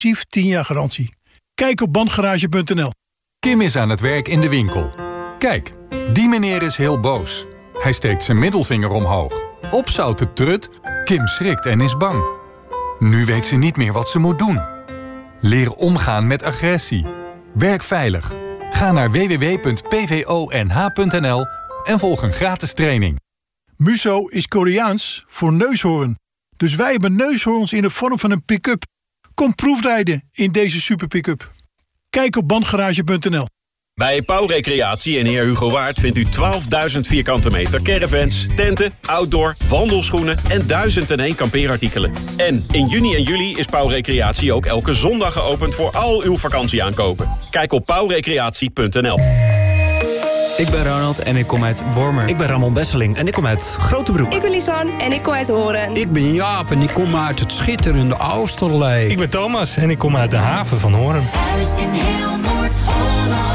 10 jaar garantie. Kijk op bandgarage.nl. Kim is aan het werk in de winkel. Kijk, die meneer is heel boos. Hij steekt zijn middelvinger omhoog. Opzouten trut. Kim schrikt en is bang. Nu weet ze niet meer wat ze moet doen. Leer omgaan met agressie. Werk veilig. Ga naar www.pvonh.nl en volg een gratis training. Muso is Koreaans voor neushoorn. Dus wij hebben neushoorns in de vorm van een pick-up. Kom proefrijden in deze super pick-up. Kijk op bandgarage.nl. Bij Pauw Recreatie in Heer Hugo Waard vindt u 12.000 vierkante meter caravans, tenten, outdoor, wandelschoenen en 1001 kampeerartikelen. En in juni en juli is Pauw Recreatie ook elke zondag geopend voor al uw vakantieaankopen. Kijk op pauwrecreatie.nl. Ik ben Ronald en ik kom uit Wormer. Ik ben Ramon Besseling en ik kom uit Grotebroek. Ik ben Lisanne en ik kom uit Horen. Ik ben Jaap en ik kom uit het schitterende Oosterlee. Ik ben Thomas en ik kom uit de haven van Horen. Thuis in heel Noord-Holland.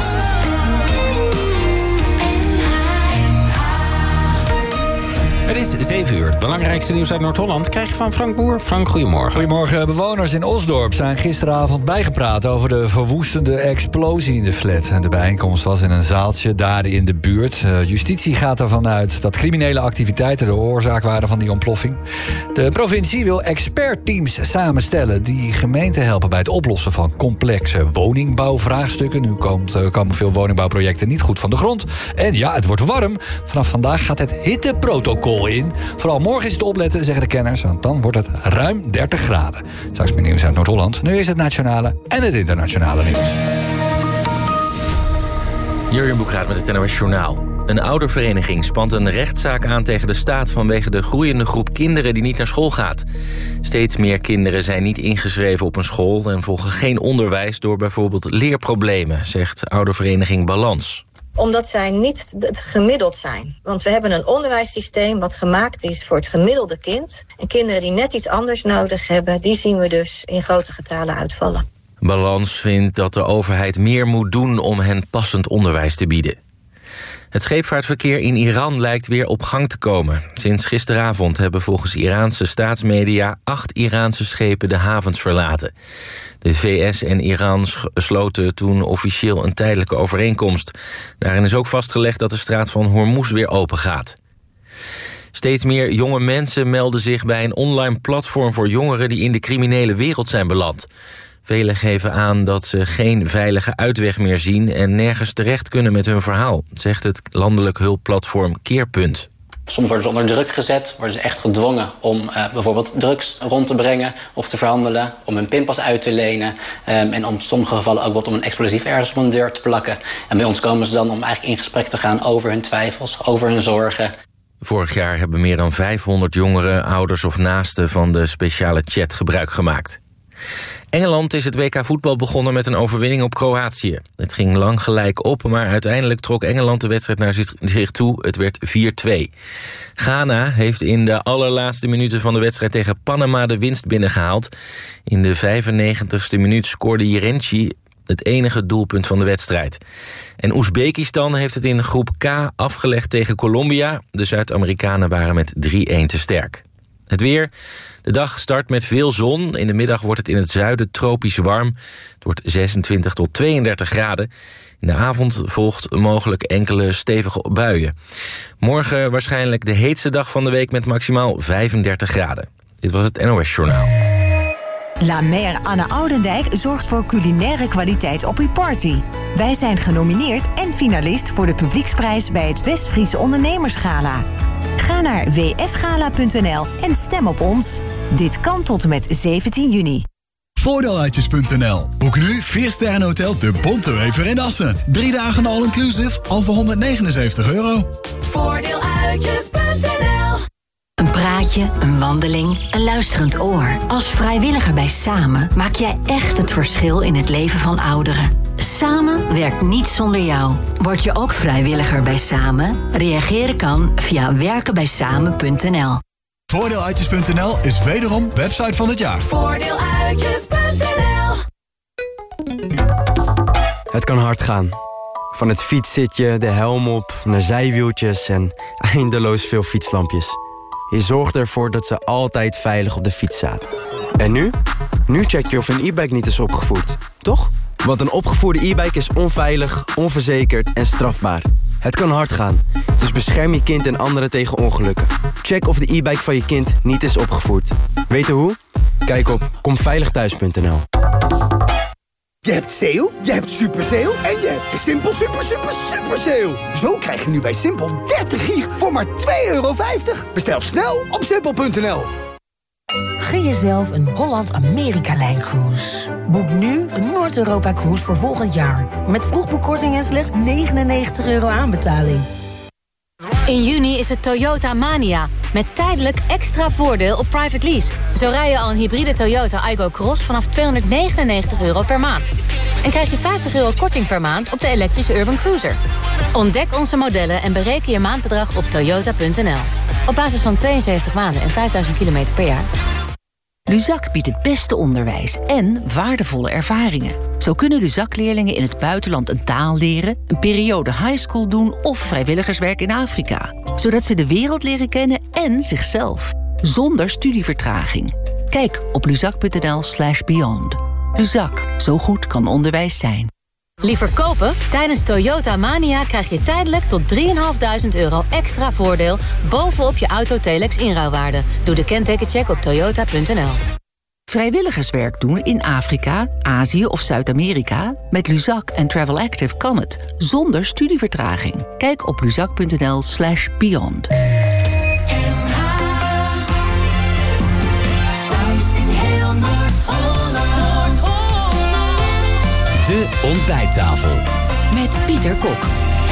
Het is 7 uur. Het belangrijkste nieuws uit Noord-Holland krijg je van Frank Boer. Frank, goedemorgen. Goedemorgen. Bewoners in Osdorp zijn gisteravond bijgepraat over de verwoestende explosie in de flat. De bijeenkomst was in een zaaltje daar in de buurt. Justitie gaat ervan uit dat criminele activiteiten de oorzaak waren van die ontploffing. De provincie wil expertteams samenstellen die gemeenten helpen bij het oplossen van complexe woningbouwvraagstukken. Nu komen veel woningbouwprojecten niet goed van de grond. En ja, het wordt warm. Vanaf vandaag gaat het hitteprotocol in. Vooral morgen is het opletten, zeggen de kenners, want dan wordt het ruim 30 graden. Straks meer nieuws uit Noord-Holland. Nu is het nationale en het internationale nieuws. Jurjen Boekraat met het NOS Journaal. Een oudervereniging spant een rechtszaak aan tegen de staat vanwege de groeiende groep kinderen die niet naar school gaat. Steeds meer kinderen zijn niet ingeschreven op een school en volgen geen onderwijs door bijvoorbeeld leerproblemen, zegt oudervereniging Balans. Omdat zij niet gemiddeld zijn. Want we hebben een onderwijssysteem wat gemaakt is voor het gemiddelde kind. En kinderen die net iets anders nodig hebben, die zien we dus in grote getalen uitvallen. Balans vindt dat de overheid meer moet doen om hen passend onderwijs te bieden. Het scheepvaartverkeer in Iran lijkt weer op gang te komen. Sinds gisteravond hebben volgens Iraanse staatsmedia 8 Iraanse schepen de havens verlaten. De VS en Iran sloten toen officieel een tijdelijke overeenkomst. Daarin is ook vastgelegd dat de straat van Hormuz weer open gaat. Steeds meer jonge mensen melden zich bij een online platform voor jongeren die in de criminele wereld zijn beland. Velen geven aan dat ze geen veilige uitweg meer zien en nergens terecht kunnen met hun verhaal, zegt het landelijk hulpplatform Keerpunt. Soms worden ze onder druk gezet, worden ze echt gedwongen om bijvoorbeeld drugs rond te brengen of te verhandelen, om hun pinpas uit te lenen en om in sommige gevallen ook wat om een explosief ergens op een deur te plakken. En bij ons komen ze dan om eigenlijk in gesprek te gaan over hun twijfels, over hun zorgen. Vorig jaar hebben meer dan 500 jongeren, ouders of naasten van de speciale chat gebruik gemaakt. Engeland is het WK voetbal begonnen met een overwinning op Kroatië. Het ging lang gelijk op, maar uiteindelijk trok Engeland de wedstrijd naar zich toe. Het werd 4-2. Ghana heeft in de allerlaatste minuten van de wedstrijd tegen Panama de winst binnengehaald. In de 95ste minuut scoorde Jirenci het enige doelpunt van de wedstrijd. En Oezbekistan heeft het in groep K afgelegd tegen Colombia. De Zuid-Amerikanen waren met 3-1 te sterk. Het weer. De dag start met veel zon. In de middag wordt het in het zuiden tropisch warm. Het wordt 26 tot 32 graden. In de avond volgt mogelijk enkele stevige buien. Morgen waarschijnlijk de heetste dag van de week met maximaal 35 graden. Dit was het NOS Journaal. La Mer Anne Oudendijk zorgt voor culinaire kwaliteit op uw party. Wij zijn genomineerd en finalist voor de publieksprijs bij het Westfriese Ondernemersgala. Ga naar wfgala.nl en stem op ons. Dit kan tot en met 17 juni. Voordeeluitjes.nl. Boek nu 4-sterren hotel De Bontewever in Assen. 3 dagen all-inclusive, al voor €179. Voordeeluitjes.nl. Een praatje, een wandeling, een luisterend oor. Als vrijwilliger bij Samen maak jij echt het verschil in het leven van ouderen. Samen werkt niet zonder jou. Word je ook vrijwilliger bij Samen? Reageren kan via werkenbijsamen.nl. Voordeeluitjes.nl is wederom website van het jaar. Voordeeluitjes.nl. Het kan hard gaan. Van het fietszitje, de helm op, naar zijwieltjes en eindeloos veel fietslampjes. Je zorgt ervoor dat ze altijd veilig op de fiets zaten. En nu? Nu check je of een e-bike niet is opgevoerd, toch? Want een opgevoerde e-bike is onveilig, onverzekerd en strafbaar. Het kan hard gaan, dus bescherm je kind en anderen tegen ongelukken. Check of de e-bike van je kind niet is opgevoerd. Weten hoe? Kijk op komveiligthuis.nl. Je hebt sale, je hebt super sale en je hebt de Simpel super sale. Zo krijg je nu bij Simpel 30 gig voor maar €2,50. Bestel snel op simpel.nl. Gun jezelf een Holland-Amerika-lijncruise. Boek nu een Noord-Europa-cruise voor volgend jaar. Met vroegboekkorting en slechts €99 aanbetaling. In juni is het Toyota Mania. Met tijdelijk extra voordeel op private lease. Zo rij je al een hybride Toyota Aygo Cross vanaf €299 per maand. En krijg je €50 korting per maand op de elektrische Urban Cruiser. Ontdek onze modellen en bereken je maandbedrag op toyota.nl. Op basis van 72 maanden en 5000 kilometer per jaar. Luzak biedt het beste onderwijs en waardevolle ervaringen. Zo kunnen Luzak-leerlingen in het buitenland een taal leren, een periode highschool doen of vrijwilligerswerk in Afrika. Zodat ze de wereld leren kennen en zichzelf. Zonder studievertraging. Kijk op luzak.nl/beyond. Luzak, zo goed kan onderwijs zijn. Liever kopen? Tijdens Toyota Mania krijg je tijdelijk tot €3.500 extra voordeel bovenop je Auto-Telex inruilwaarde. Doe de kentekencheck op toyota.nl. Vrijwilligerswerk doen in Afrika, Azië of Zuid-Amerika? Met Luzak en Travel Active kan het, zonder studievertraging. Kijk op luzak.nl/beyond. De ontbijttafel. Met Pieter Kok.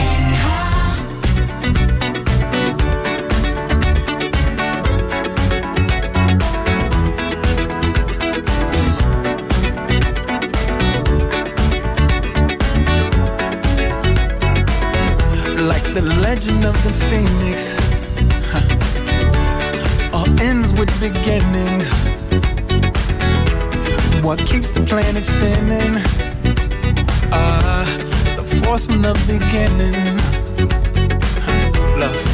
Like the legend of the phoenix, all ends with beginnings. What keeps the planet spinning? The force from the beginning. Love.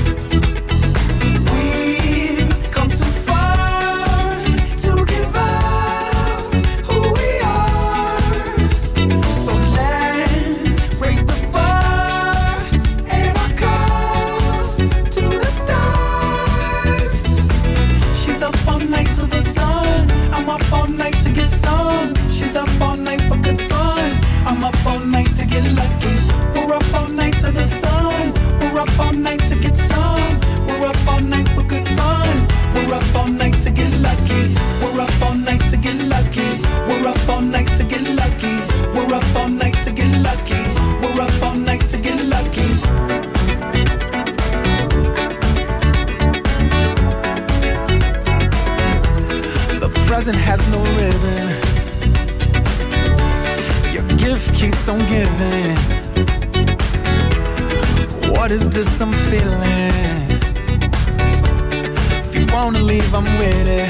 We've come too far to give up who we are. So let's raise the bar and our cups to the stars. She's up all night to the sun. I'm up all night to get some. She's up all night for good fun. I'm up all night to get lucky. We're up all night to the sun. We're up all night to get some. We're up all night for good fun. We're up all night to get lucky. We're up all night to get lucky. We're up all night to get lucky. We're up all night to get lucky. We're up all night to get lucky. The present has no ribbon. Gift keeps on giving. What is this I'm feeling? If you wanna leave, I'm with it.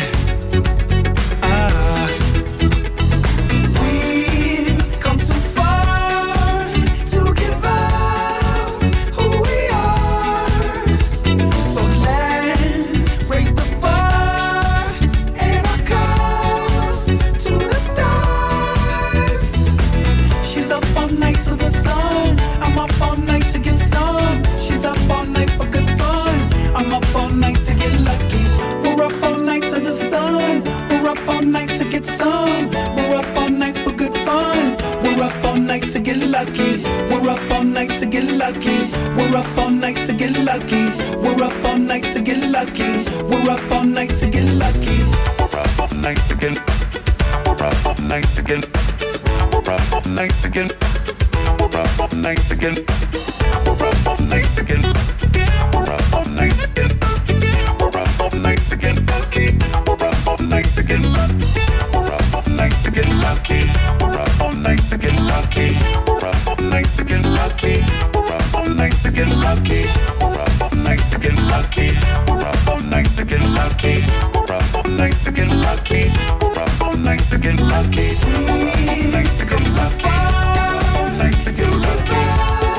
We've come too far to give up who we are. So let's raise the bar and our cups to the stars. She's up all night to the sun. I'm up all night to get some. She's up all night for good fun. I'm up all night to get lucky. We're up all night to the sun. We're up all night to get some. We're up all night for good fun. We're up all night to get lucky. We're up all night to get lucky. We're up all night to get lucky. We're up all night to get lucky. We're up all night to get lucky. We're up all night to get. We're up all night to get. We're up all night to get. We're up all night to get. We're up all night to get. We're up all night to get. We're up all night to get lucky. We're up all night to get lucky. We're up all night to get lucky. We're up all night to get lucky. We're up all night to get lucky. We're up all night to get lucky. We're up all night to get lucky. We're up all night to get lucky. We're up all night to get lucky. We're up all night to get lucky. We're up all night to get lucky.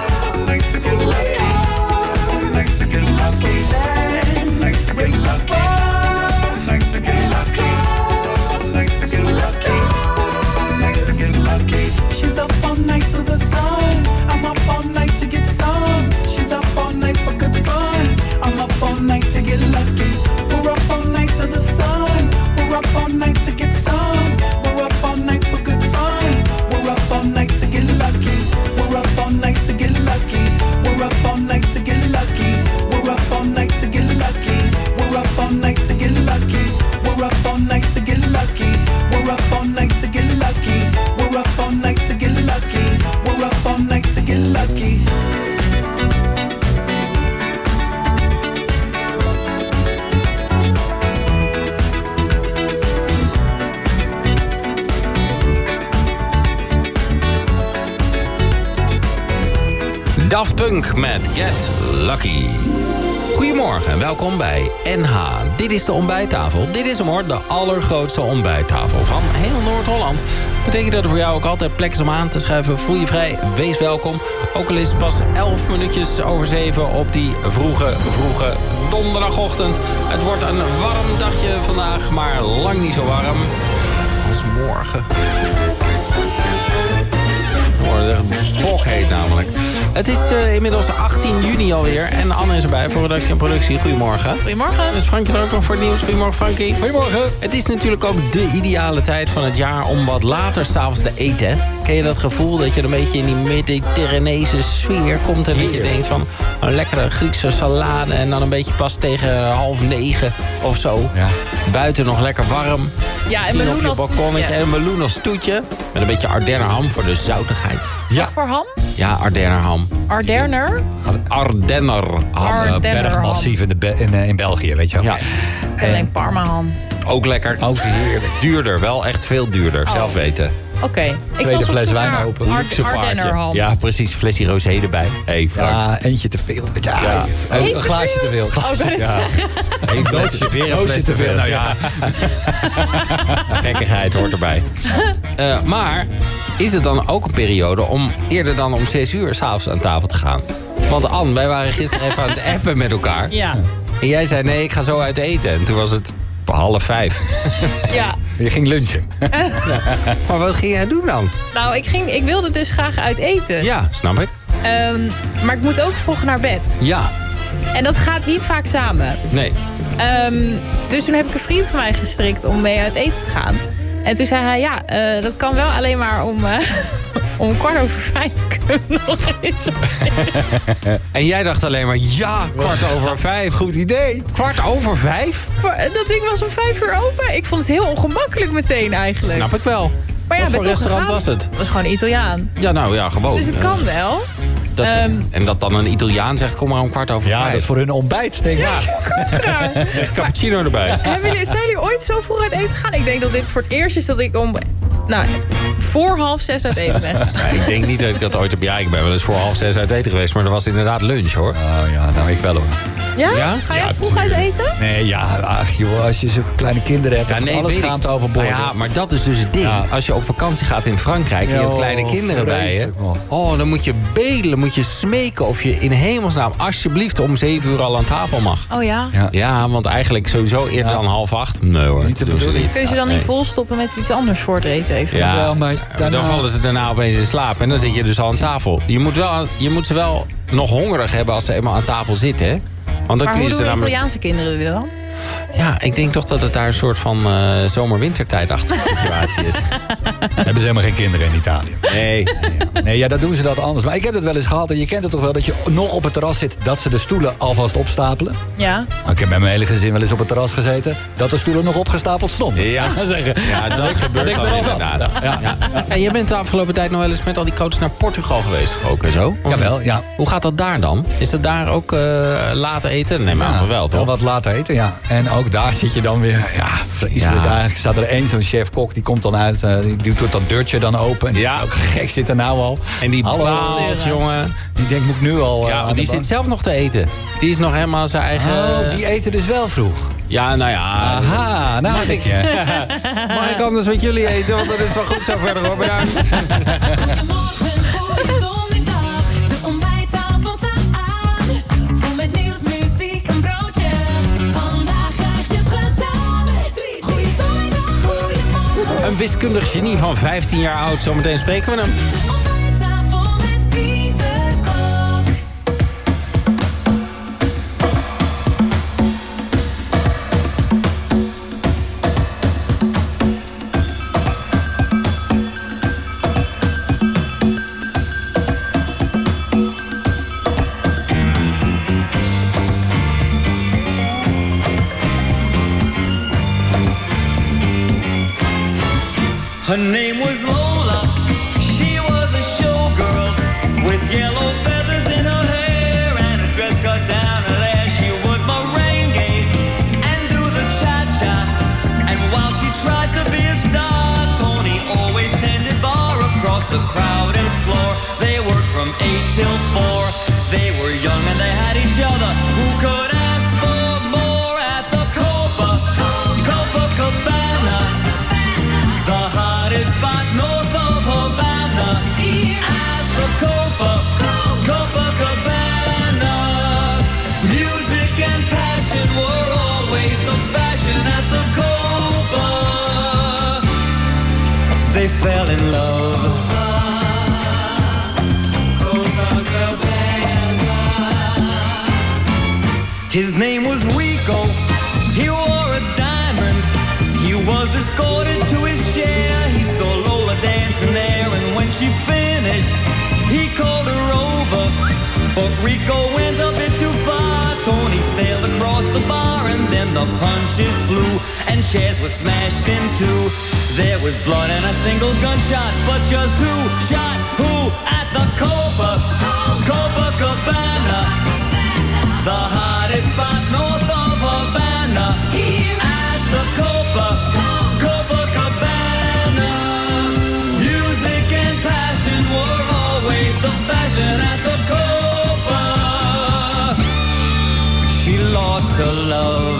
Raise the bar. Daft Punk met Get Lucky. Goedemorgen en welkom bij NH. Dit is de ontbijttafel. Dit is hem hoor, de allergrootste ontbijttafel van heel Noord-Holland. Betekent dat er voor jou ook altijd plek is om aan te schuiven. Voel je vrij, wees welkom. Ook al is het pas 11 minuutjes over 7 op die vroege donderdagochtend. Het wordt een warm dagje vandaag, maar lang niet zo warm als morgen. Bokheet namelijk. Het is inmiddels 18 juni alweer. En Anne is erbij voor redactie en productie. Goedemorgen. Goedemorgen. Is Frankie er ook nog voor het nieuws? Goedemorgen Frankie. Goedemorgen. Het is natuurlijk ook de ideale tijd van het jaar om wat later s'avonds te eten. Ken je dat gevoel dat je een beetje in die Mediterranese sfeer komt en dat je denkt van een lekkere Griekse salade en dan een beetje pas tegen 8:30 of zo. Ja. Buiten nog lekker warm. Ja, en meloen als toetje. En een meloen als toetje. Met een beetje Ardenner ham voor de zoutigheid. Ja. Wat voor ham? Ja, Ardenner ham. Ardenner? Ardenner ham. Bergmassief in België, weet je wel. Ja. En Parma ham. Ook lekker. Ook heerlijk. Duurder, wel echt veel duurder. Zelf weten. Oké. Tweede fles wijn open. Luxe paardje. Ja, precies. Flesje rosé erbij. Hey, Frank. Ja, eentje te veel. Ja. Een glaasje te veel. Een flesje weer een fles te veel. Nou ja. Gekkigheid hoort erbij. Maar is het dan ook een periode om eerder dan om 6 uur 's avonds aan tafel te gaan? Want Anne, wij waren gisteren even aan het appen met elkaar. Ja. En jij zei nee, ik ga zo uit eten. En toen was het 4:30. Ja. Je ging lunchen. Ja. Maar wat ging jij doen dan? Nou, ik wilde dus graag uit eten. Ja, snap ik. Maar ik moet ook vroeg naar bed. Ja. En dat gaat niet vaak samen. Nee. Dus toen heb ik een vriend van mij gestrikt om mee uit eten te gaan. En toen zei hij, ja, dat kan wel alleen maar om 4:15 kunnen we nog eens. En jij dacht alleen maar, ja, 4:15. Goed idee. 4:15? Dat ding was om 5 uur open. Ik vond het heel ongemakkelijk meteen eigenlijk. Snap ik wel. Maar ja, wat voor restaurant was het? Het was gewoon Italiaan. Ja, nou ja, gewoon. Dus het kan wel. En dat dan een Italiaan zegt, kom maar om 4:15. Ja, dat is voor hun ontbijt, denk ik. Ja, cappuccino erbij. Zijn jullie ooit zo vroeg uit eten gegaan? Ik denk dat dit voor het eerst is dat ik om... Nou, voor 5:30 uit eten ben. Ja, ik denk niet dat ik dat ooit heb... Ja, ik ben wel eens voor 5:30 uit eten geweest. Maar dat was inderdaad lunch, hoor. Oh ja, nou ik wel hoor. Ja? Ga jij vroeg uit eten? Nee, ja, ach joh, als je zulke kleine kinderen hebt... Ja, alles gaat overboord. Ja, maar dat is dus het ding. Ja. Als je op vakantie gaat in Frankrijk en je hebt kleine kinderen bij je... Oh, dan moet je bedelen, moet je smeken of je in hemelsnaam... alsjeblieft om 7 uur al aan tafel mag. Oh ja? Ja, want eigenlijk sowieso eerder dan 7:30. Nee hoor, niet te bedoelen. Kun je ze dan niet volstoppen met iets anders voor het eten even? Ja, wel, maar dan vallen ze daarna opeens in slaap en dan zit je dus al aan tafel. Je moet ze wel nog hongerig hebben als ze eenmaal aan tafel zitten, hè? Want dan maar kun je hoe doen Italiaanse kinderen dit dan? Ja, ik denk toch dat het daar een soort van zomer-wintertijdachtige situatie is. Hebben ze helemaal geen kinderen in Italië? Nee, ja, dat doen ze dat anders. Maar ik heb het wel eens gehad en je kent het toch wel... dat je nog op het terras zit, dat ze de stoelen alvast opstapelen. Ja. Ik heb met mijn hele gezin wel eens op het terras gezeten... dat de stoelen nog opgestapeld stonden. Ja, dat gebeurt dan inderdaad. Ja. En je bent de afgelopen tijd nog wel eens met al die coaches naar Portugal geweest ook en zo? Jawel, ja. Hoe gaat dat daar dan? Is dat daar ook later eten? Nee, maar aan wel, toch? Wel wat later eten, ja. En ook daar zit je dan weer, vreselijk. Ja. Eigenlijk staat er één zo'n chef-kok, die komt dan uit, die doet dat deurtje dan open. En die ook gek zit er nou al. En die baalt, jongen. Die denkt, moet ik nu al... Ja, want die zit zelf nog te eten. Die is nog helemaal zijn eigen... Oh, die eten dus wel vroeg. Ja, nou ja. Aha, nou mag ik. Mag ik anders met jullie eten? Want dat is wel goed zo verder, hoor. Bedankt. Een wiskundig genie van 15 jaar oud. Zometeen spreken we hem. Her name was Lola, she was a showgirl with yellow feathers in her hair and a dress cut down her there. She would merengue and do the cha-cha, and while she tried to be a star, Tony always tended bar across the crowded floor. They worked from 8 till 4. they fell in love. His name was Rico, he wore a diamond. He was escorted to his chair. He saw Lola dancing there, and when she finished, he called her over. But Rico went a bit too far. Tony sailed across the bar, and then the punches flew, and chairs were smashed in two. There was blood and a single gunshot, but just who shot who at the Copacabana? The hottest spot north of Havana. At the Copacabana. Music and passion were always the fashion at the Copa. She lost her love.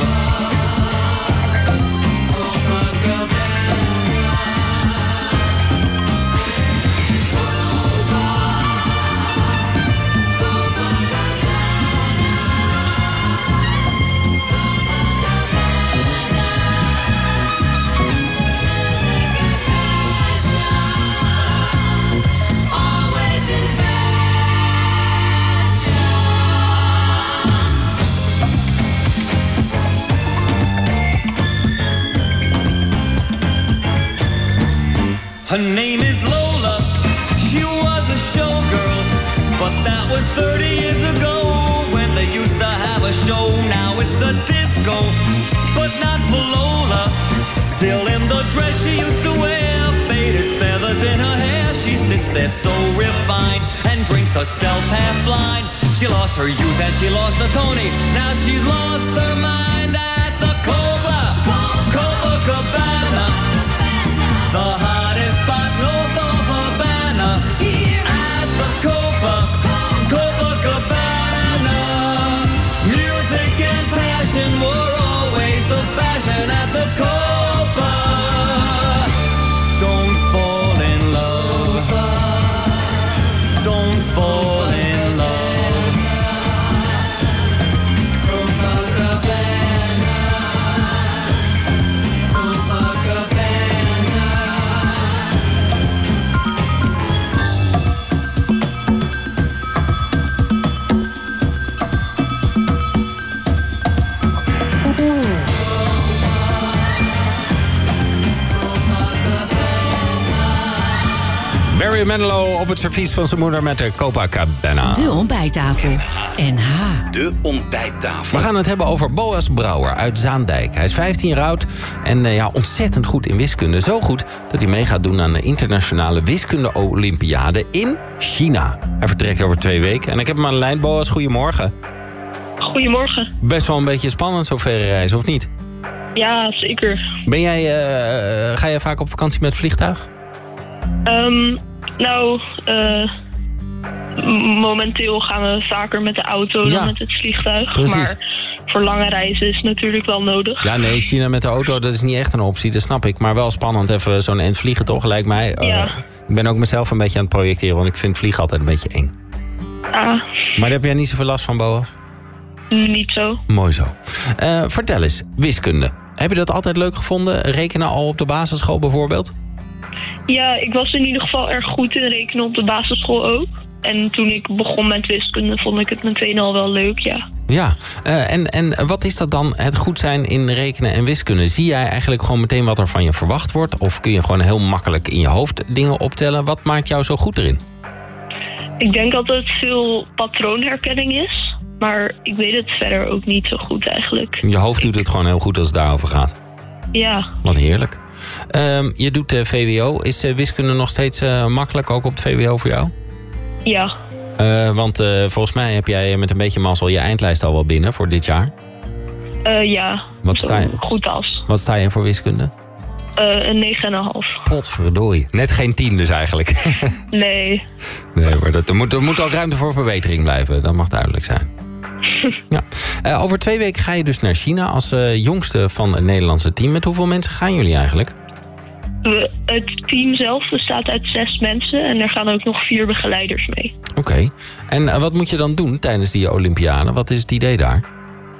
Her name is Lola, she was a showgirl, but that was 30 years ago when they used to have a show. Now it's a disco, but not for Lola. Still in the dress she used to wear, faded feathers in her hair. She sits there so refined and drinks herself half blind. She lost her youth and she lost her Tony. Now she's lost her mind at the Copacabana. The hottest spot north of Havana. At the Copacabana. Music and passion were always the fashion at the Copa. Don't fall in love. Don't fall in love. Copacabana. Copacabana. Barry Manilow op het servies van zijn moeder met de Copacabana. De ontbijttafel. NH. De ontbijttafel. We gaan het hebben over Boas Brouwer uit Zaandijk. Hij is 15 jaar oud en ontzettend goed in wiskunde. Zo goed dat hij mee gaat doen aan de internationale wiskunde-olympiade in China. Hij vertrekt over 2 weken en ik heb hem aan de lijn. Boas, goedemorgen. Goedemorgen. Best wel een beetje spannend zo'n verre reis, of niet? Ja, zeker. Ga jij vaak op vakantie met vliegtuig? Momenteel gaan we vaker met de auto dan met het vliegtuig. Precies. Maar voor lange reizen is het natuurlijk wel nodig. Ja, nee, China met de auto, dat is niet echt een optie, dat snap ik. Maar wel spannend, even zo'n eind vliegen toch, lijkt mij. Ik ben ook mezelf een beetje aan het projecteren, want ik vind vliegen altijd een beetje eng. Maar heb jij niet zoveel last van, Boas? Niet zo. Mooi zo. Vertel eens, wiskunde. Heb je dat altijd leuk gevonden? Rekenen al op de basisschool bijvoorbeeld? Ja, ik was in ieder geval erg goed in rekenen op de basisschool ook. En toen ik begon met wiskunde vond ik het meteen al wel leuk, ja. Ja, en wat is dat dan, het goed zijn in rekenen en wiskunde? Zie jij eigenlijk gewoon meteen wat er van je verwacht wordt? Of kun je gewoon heel makkelijk in je hoofd dingen optellen? Wat maakt jou zo goed erin? Ik denk dat het veel patroonherkenning is. Maar ik weet het verder ook niet zo goed eigenlijk. Je hoofd doet het gewoon heel goed als het daarover gaat. Ja. Wat heerlijk. Je doet VWO. Is wiskunde nog steeds makkelijk, ook op het VWO voor jou? Ja. Want volgens mij heb jij met een beetje mazzel je eindlijst al wel binnen voor dit jaar. Ja, goed als. Wat sta je voor wiskunde? Een 9,5. Potverdorie. Net geen 10 dus eigenlijk. Nee. Nee, maar er moet ook ruimte voor verbetering blijven. Dat mag duidelijk zijn. Ja. Over 2 weken ga je dus naar China als jongste van het Nederlandse team. Met hoeveel mensen gaan jullie eigenlijk? Het team zelf bestaat uit 6 mensen en er gaan ook nog 4 begeleiders mee. Oké. En wat moet je dan doen tijdens die Olympiade? Wat is het idee daar?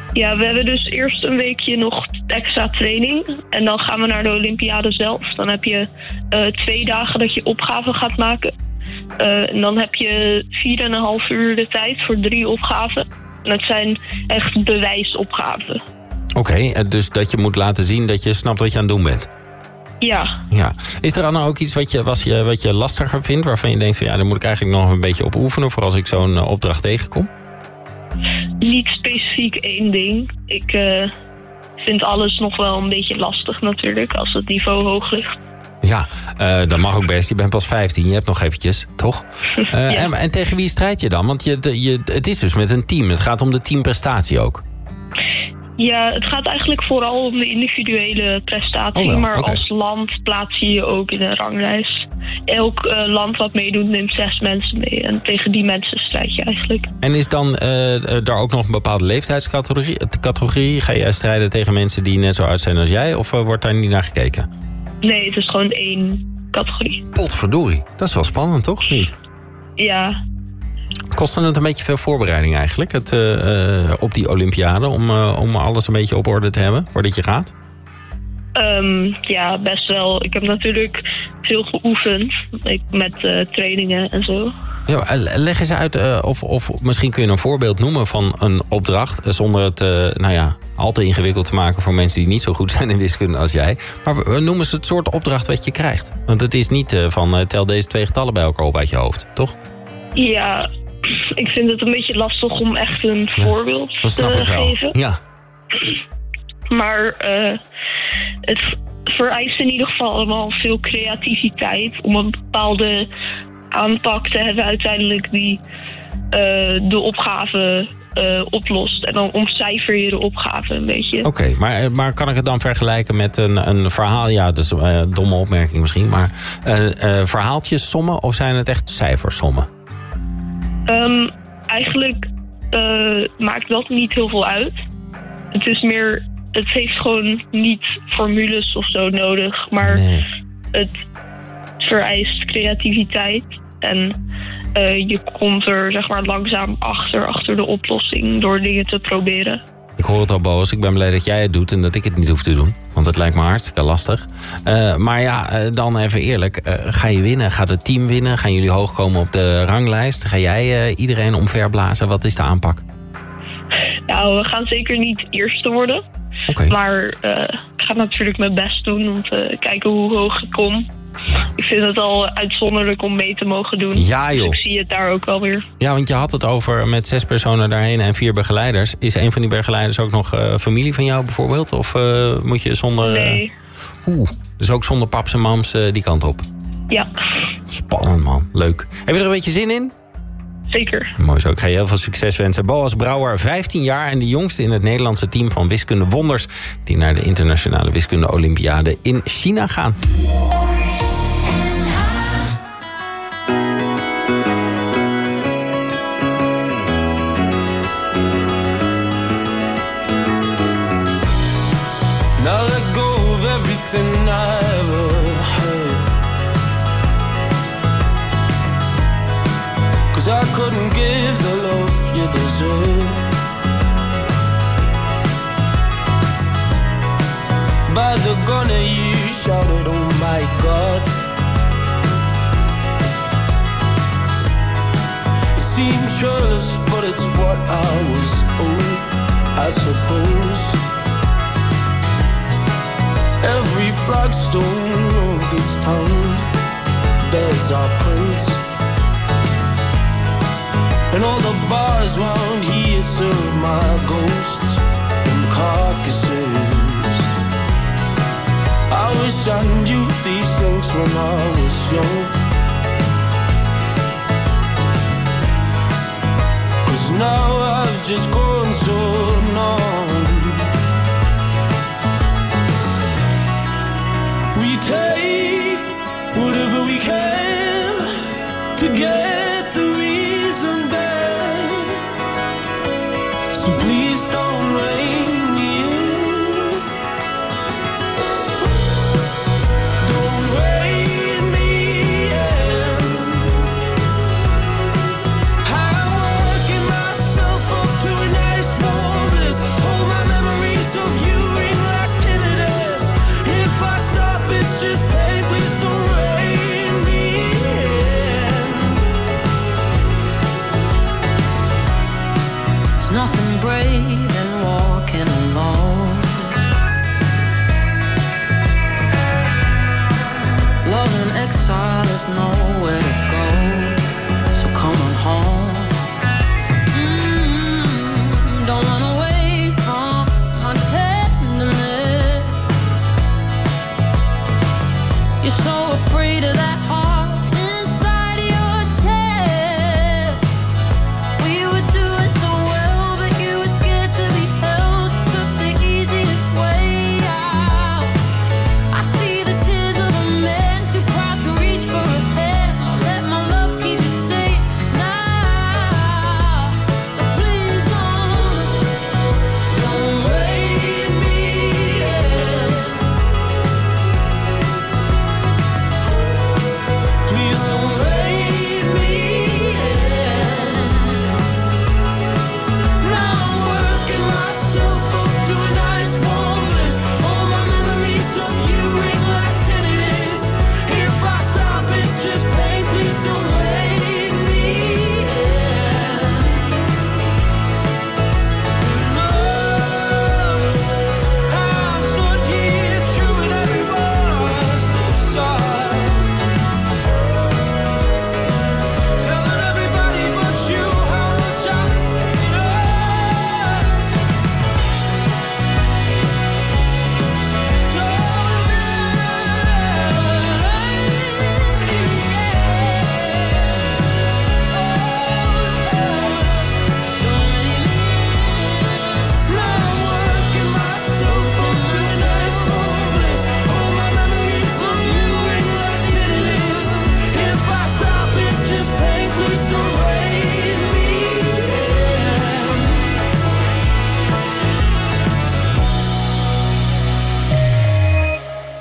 Ja, we hebben dus eerst een weekje nog extra training. En dan gaan we naar de Olympiade zelf. Dan heb je 2 dagen dat je opgaven gaat maken. En dan heb je 4,5 uur de tijd voor 3 opgaven. En dat zijn echt bewijsopgaven. Oké, dus dat je moet laten zien dat je snapt wat je aan het doen bent. Ja. Is er dan ook iets wat je lastiger vindt, waarvan je denkt van ja, daar moet ik eigenlijk nog een beetje op oefenen voor als ik zo'n opdracht tegenkom? Niet specifiek één ding. Ik vind alles nog wel een beetje lastig natuurlijk, als het niveau hoog ligt. Ja, dat mag ook best. Je bent pas 15, je hebt nog eventjes, toch? Ja. En tegen wie strijd je dan? Want het is dus met een team. Het gaat om de teamprestatie ook. Ja, het gaat eigenlijk vooral om de individuele prestatie. Oh wel, maar oké. als land plaats je je ook in een ranglijst. Elk land wat meedoet neemt 6 mensen mee. En tegen die mensen strijd je eigenlijk. En is dan daar ook nog een bepaalde leeftijdscategorie? Ga jij strijden tegen mensen die net zo oud zijn als jij? Of wordt daar niet naar gekeken? Nee, het is gewoon 1 categorie. Potverdorie, dat is wel spannend, toch? Niet? Ja. Kostte het een beetje veel voorbereiding eigenlijk, op die Olympiade, om alles een beetje op orde te hebben, voordat je gaat? Ja, best wel. Ik heb natuurlijk veel geoefend met trainingen en zo. Ja, leg eens uit, of misschien kun je een voorbeeld noemen van een opdracht, zonder het al te ingewikkeld te maken voor mensen die niet zo goed zijn in wiskunde als jij. Maar noem eens het soort opdracht wat je krijgt. Want het is niet van tel deze 2 getallen bij elkaar op uit je hoofd, toch? Ja, ik vind het een beetje lastig om echt een voorbeeld dat snap te ik wel. geven. Ja. Maar het vereist in ieder geval allemaal veel creativiteit om een bepaalde aanpak te hebben uiteindelijk die de opgave oplost. En dan ontcijfer je de opgave een beetje. Oké, maar kan ik het dan vergelijken met een verhaal? Ja, dat is een domme opmerking misschien. Maar verhaaltjes sommen of zijn het echt cijfersommen? Eigenlijk maakt dat niet heel veel uit. Het is meer, het heeft gewoon niet formules of zo nodig. Maar het vereist creativiteit. En je komt er zeg maar langzaam achter de oplossing door dingen te proberen. Ik hoor het al, Boas. Ik ben blij dat jij het doet en dat ik het niet hoef te doen. Want het lijkt me hartstikke lastig. Maar ja, dan even eerlijk. Ga je winnen? Gaat het team winnen? Gaan jullie hoog komen op de ranglijst? Ga jij iedereen omverblazen? Wat is de aanpak? Nou, we gaan zeker niet eerste worden. Okay. Maar ik ga natuurlijk mijn best doen om te kijken hoe hoog ik kom. Ik vind het al uitzonderlijk om mee te mogen doen. Ja, joh. Dus ik zie het daar ook wel weer. Ja, want je had het over met 6 personen daarheen en 4 begeleiders. Is een van die begeleiders ook nog familie van jou bijvoorbeeld? Of moet je zonder... Nee. Dus ook zonder paps en mams die kant op? Ja. Spannend, man. Leuk. Heb je er een beetje zin in? Zeker. Mooi zo. Ik ga je heel veel succes wensen. Boas Brouwer, 15 jaar en de jongste in het Nederlandse team van Wiskunde Wonders, die naar de Internationale Wiskunde Olympiade in China gaan. Now let go of everything I ever heard, 'cause I couldn't give the love you deserve. By the gun you shouted, oh my God. It seemed churlish, but it's what I was owed, I suppose. Every flagstone of this town bears our prints, and all the bars round here serve my ghosts and carcasses. I wish I knew these things when I was young, 'cause now I've just grown so numb. We take whatever we can to get the reason back, so please don't rein me in. Don't rein me in. I'm working myself up to a nice warm bliss. Hold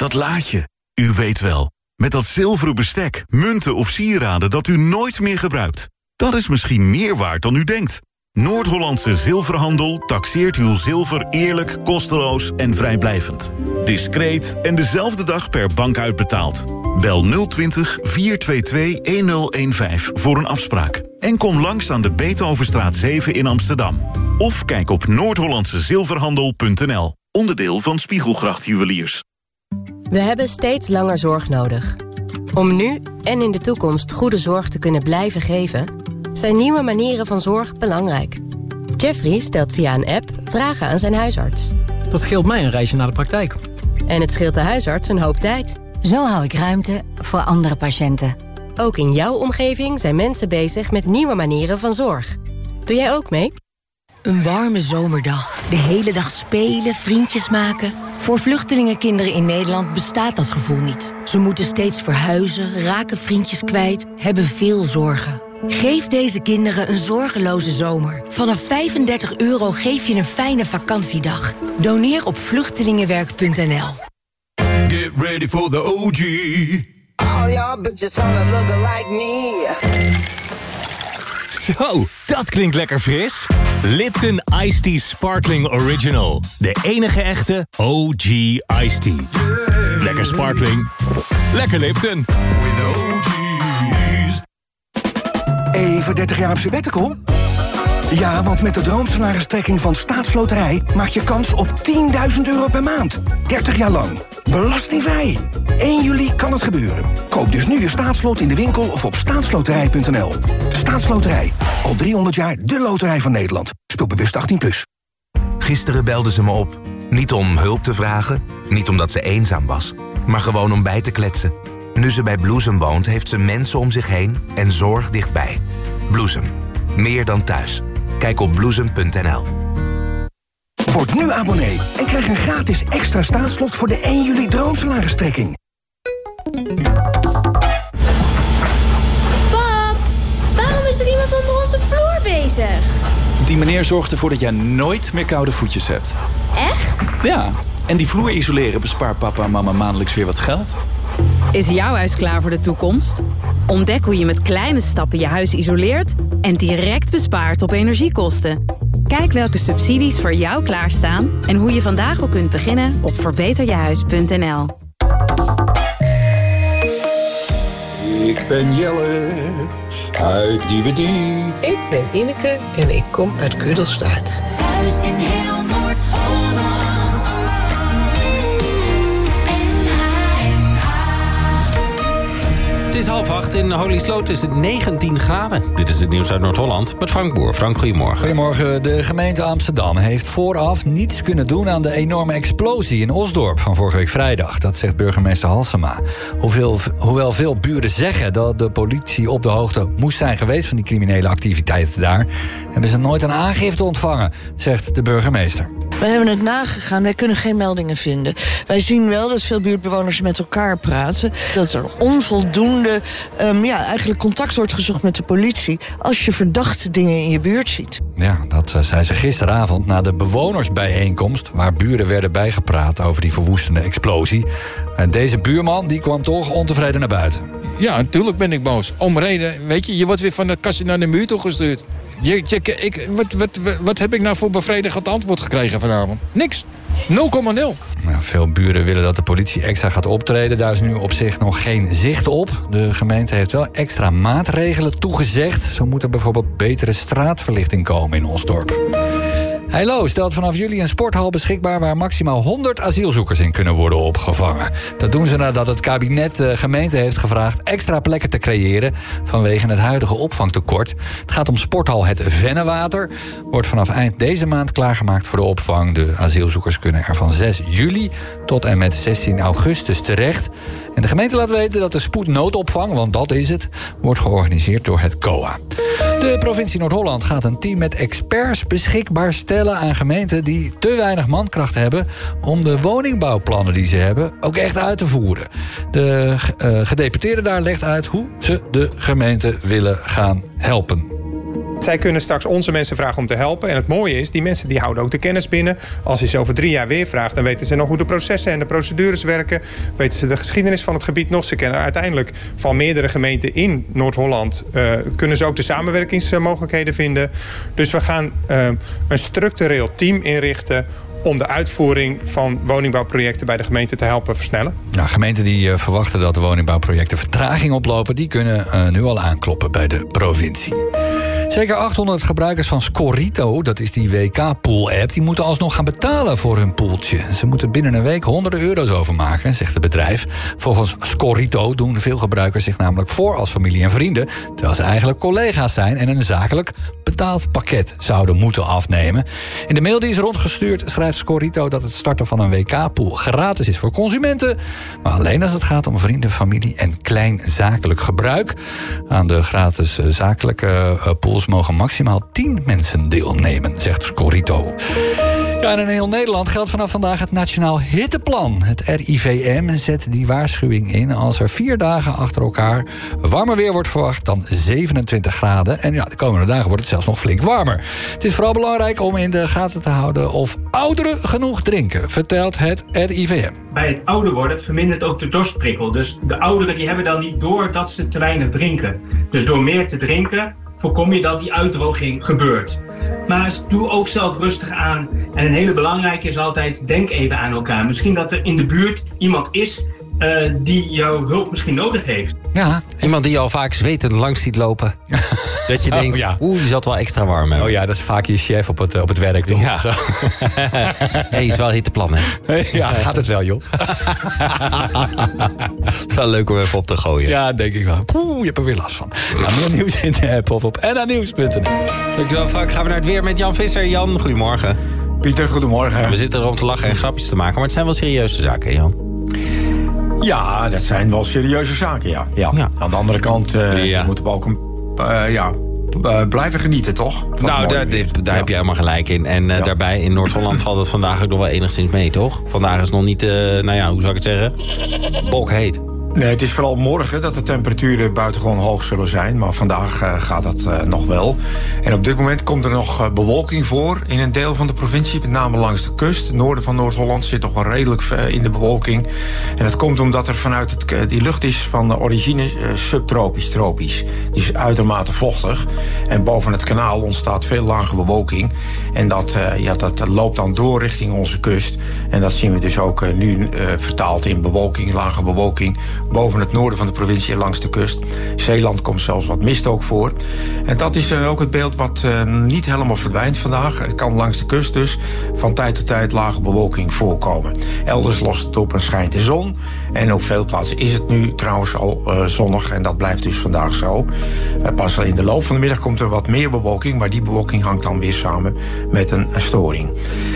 Dat laadje. U weet wel. Met dat zilveren bestek, munten of sieraden dat u nooit meer gebruikt. Dat is misschien meer waard dan u denkt. Noord-Hollandse Zilverhandel taxeert uw zilver eerlijk, kosteloos en vrijblijvend. Discreet en dezelfde dag per bank uitbetaald. Bel 020 422 1015 voor een afspraak. En kom langs aan de Beethovenstraat 7 in Amsterdam. Of kijk op noordhollandsezilverhandel.nl. Onderdeel van Spiegelgracht Juweliers. We hebben steeds langer zorg nodig. Om nu en in de toekomst goede zorg te kunnen blijven geven, zijn nieuwe manieren van zorg belangrijk. Jeffrey stelt via een app vragen aan zijn huisarts. Dat scheelt mij een reisje naar de praktijk. En het scheelt de huisarts een hoop tijd. Zo hou ik ruimte voor andere patiënten. Ook in jouw omgeving zijn mensen bezig met nieuwe manieren van zorg. Doe jij ook mee? Een warme zomerdag. De hele dag spelen, vriendjes maken. Voor vluchtelingenkinderen in Nederland bestaat dat gevoel niet. Ze moeten steeds verhuizen, raken vriendjes kwijt, hebben veel zorgen. Geef deze kinderen een zorgeloze zomer. Vanaf €35 geef je een fijne vakantiedag. Doneer op vluchtelingenwerk.nl. Get ready for the OG. All y'all bitches wanna look like me. Zo, dat klinkt lekker fris. Lipton Iced Tea Sparkling Original. De enige echte OG Iced Tea. Lekker sparkling. Lekker Lipton. Even 30 jaar op sabbatical? Ja, want met de droomsalaristrekking van Staatsloterij maak je kans op €10.000 per maand. 30 jaar lang. Belastingvrij. 1 juli kan het gebeuren. Koop dus nu je staatslot in de winkel of op staatsloterij.nl. Staatsloterij. Al 300 jaar de loterij van Nederland. Speel bewust 18+. Gisteren belde ze me op. Niet om hulp te vragen, niet omdat ze eenzaam was, maar gewoon om bij te kletsen. Nu ze bij Bloesem woont, heeft ze mensen om zich heen en zorg dichtbij. Bloesem. Meer dan thuis. Kijk op bloesem.nl. Word nu abonnee en krijg een gratis extra staatslot voor de 1 juli droomsalaristrekking. Pap, waarom is er iemand onder onze vloer bezig? Die meneer zorgt ervoor dat jij nooit meer koude voetjes hebt. Echt? Ja, en die vloer isoleren bespaart papa en mama maandelijks weer wat geld. Is jouw huis klaar voor de toekomst? Ontdek hoe je met kleine stappen je huis isoleert en direct bespaart op energiekosten. Kijk welke subsidies voor jou klaarstaan en hoe je vandaag al kunt beginnen op verbeterjehuis.nl. Ik ben Jelle uit Nieuwediep. Ik ben Ineke en ik kom uit Kudelstaart. Thuis in heel Noord-Holland. Het is 7:30. In Holy Sloot is het 19 graden. Dit is het nieuws uit Noord-Holland met Frank Boer. Frank, goedemorgen. Goedemorgen. De gemeente Amsterdam heeft vooraf niets kunnen doen aan de enorme explosie in Osdorp van vorige week vrijdag. Dat zegt burgemeester Halsema. Hoewel veel buren zeggen dat de politie op de hoogte moest zijn geweest van die criminele activiteiten daar, hebben ze nooit een aangifte ontvangen, zegt de burgemeester. Wij hebben het nagegaan, wij kunnen geen meldingen vinden. Wij zien wel dat veel buurtbewoners met elkaar praten. Dat er onvoldoende eigenlijk contact wordt gezocht met de politie als je verdachte dingen in je buurt ziet. Ja, dat zei ze gisteravond na de bewonersbijeenkomst, waar buren werden bijgepraat over die verwoestende explosie. En deze buurman die kwam toch ontevreden naar buiten. Ja, natuurlijk ben ik boos. Om reden, weet je wordt weer van dat kastje naar de muur toe gestuurd. Wat heb ik nou voor bevredigend antwoord gekregen vanavond? Niks. 0,0. Nou, veel buren willen dat de politie extra gaat optreden. Daar is nu op zich nog geen zicht op. De gemeente heeft wel extra maatregelen toegezegd. Zo moet er bijvoorbeeld betere straatverlichting komen in Osdorp. Heilo stelt vanaf juli een sporthal beschikbaar waar maximaal 100 asielzoekers in kunnen worden opgevangen. Dat doen ze nadat het kabinet de gemeente heeft gevraagd extra plekken te creëren vanwege het huidige opvangtekort. Het gaat om sporthal Het Vennewater. Wordt vanaf eind deze maand klaargemaakt voor de opvang. De asielzoekers kunnen er van 6 juli tot en met 16 augustus terecht. En de gemeente laat weten dat de spoednoodopvang, want dat is het, wordt georganiseerd door het COA. De provincie Noord-Holland gaat een team met experts beschikbaar stellen aan gemeenten die te weinig mankracht hebben om de woningbouwplannen die ze hebben ook echt uit te voeren. De gedeputeerde daar legt uit hoe ze de gemeente willen gaan helpen. Zij kunnen straks onze mensen vragen om te helpen. En het mooie is, die mensen die houden ook de kennis binnen. Als je ze over 3 jaar weer vraagt, dan weten ze nog hoe de processen en de procedures werken. Weten ze de geschiedenis van het gebied nog. Ze kennen uiteindelijk van meerdere gemeenten in Noord-Holland. Kunnen ze ook de samenwerkingsmogelijkheden vinden. Dus we gaan een structureel team inrichten om de uitvoering van woningbouwprojecten bij de gemeente te helpen versnellen. Nou, gemeenten die verwachten dat de woningbouwprojecten vertraging oplopen, die kunnen nu al aankloppen bij de provincie. Zeker 800 gebruikers van Scorito, dat is die WK-pool-app, die moeten alsnog gaan betalen voor hun poeltje. Ze moeten binnen een week honderden euro's overmaken, zegt het bedrijf. Volgens Scorito doen veel gebruikers zich namelijk voor als familie en vrienden, terwijl ze eigenlijk collega's zijn en een zakelijk betaald pakket zouden moeten afnemen. In de mail die is rondgestuurd schrijft Scorito dat het starten van een WK-pool gratis is voor consumenten, maar alleen als het gaat om vrienden, familie en klein zakelijk gebruik. Aan de gratis zakelijke pools mogen maximaal 10 mensen deelnemen, zegt Scorito. Ja, en in heel Nederland geldt vanaf vandaag het Nationaal Hitteplan. Het RIVM zet die waarschuwing in als er 4 dagen achter elkaar warmer weer wordt verwacht dan 27 graden. En ja, de komende dagen wordt het zelfs nog flink warmer. Het is vooral belangrijk om in de gaten te houden of ouderen genoeg drinken, vertelt het RIVM. Bij het ouder worden vermindert ook de dorstprikkel. Dus de ouderen die hebben dan niet door dat ze te weinig drinken. Dus door meer te drinken voorkom je dat die uitdroging gebeurt. Maar doe ook zelf rustig aan. En een hele belangrijke is altijd, denk even aan elkaar. Misschien dat er in de buurt iemand is die jouw hulp misschien nodig heeft. Ja, iemand die je al vaak zwetend langs ziet lopen. Dat je denkt, die zat wel extra warm hebben. Oh ja, dat is vaak je chef op het werk. Toch? Ja. Hey, is wel hitteplan, hè? Ja, gaat het wel, joh. Het is wel leuk om even op te gooien. Ja, denk ik wel. Je hebt er weer last van. Nou, meer nieuws in de app of op nhnieuws.nl. Dankjewel, Frank. Gaan we naar het weer met Jan Visser. Jan, goedemorgen. Pieter, goedemorgen. We zitten er om te lachen en grapjes te maken, maar het zijn wel serieuze zaken, Jan. Ja, dat zijn wel serieuze zaken, ja. Aan de andere kant moeten we ook blijven genieten, toch? Nou, daar heb je helemaal gelijk in. En daarbij in Noord-Holland valt het vandaag ook nog wel enigszins mee, toch? Vandaag is nog niet, hoe zou ik het zeggen? Bokheet. Nee, het is vooral morgen dat de temperaturen buitengewoon hoog zullen zijn. Maar vandaag gaat dat nog wel. En op dit moment komt er nog bewolking voor in een deel van de provincie. Met name langs de kust. Het noorden van Noord-Holland zit nog wel redelijk in de bewolking. En dat komt omdat er vanuit die lucht is van de origine subtropisch, tropisch. Die is uitermate vochtig. En boven het kanaal ontstaat veel lage bewolking. En dat loopt dan door richting onze kust. En dat zien we dus ook nu vertaald in bewolking, lage bewolking boven het noorden van de provincie en langs de kust. Zeeland komt zelfs wat mist ook voor. En dat is ook het beeld wat niet helemaal verdwijnt vandaag. Het kan langs de kust dus van tijd tot tijd lage bewolking voorkomen. Elders lost het op en schijnt de zon. En op veel plaatsen is het nu trouwens al zonnig. En dat blijft dus vandaag zo. Pas in de loop van de middag komt er wat meer bewolking. Maar die bewolking hangt dan weer samen met een storing.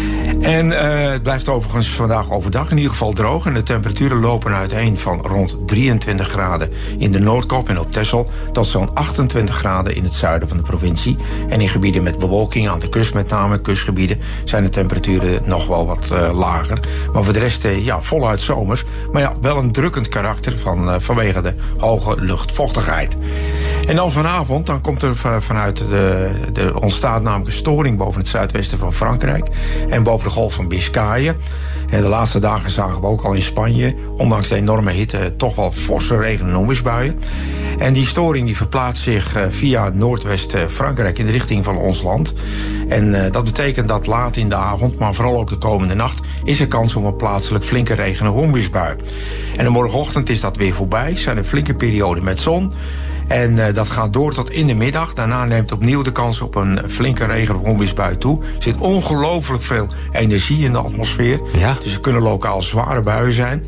En het blijft overigens vandaag overdag in ieder geval droog. En de temperaturen lopen uiteen van rond 23 graden in de Noordkop en op Texel tot zo'n 28 graden in het zuiden van de provincie. En in gebieden met bewolking aan de kust, met name kustgebieden, zijn de temperaturen nog wel wat lager. Maar voor de rest voluit zomers. Maar wel een drukkend karakter vanwege de hoge luchtvochtigheid. En dan vanavond, dan komt er vanuit ontstaat namelijk een storing boven het zuidwesten van Frankrijk en boven de golf van Biscayen. En de laatste dagen zagen we ook al in Spanje, ondanks de enorme hitte, toch wel forse regen- en onweersbuien. En die storing die verplaatst zich via Noordwest-Frankrijk in de richting van ons land. En dat betekent dat laat in de avond, maar vooral ook de komende nacht, is er kans op een plaatselijk flinke regen- en onweersbui. En de morgenochtend is dat weer voorbij, zijn er flinke perioden met zon. En dat gaat door tot in de middag. Daarna neemt opnieuw de kans op een flinke regen- of onweersbui toe. Er zit ongelooflijk veel energie in de atmosfeer. Ja. Dus er kunnen lokaal zware buien zijn.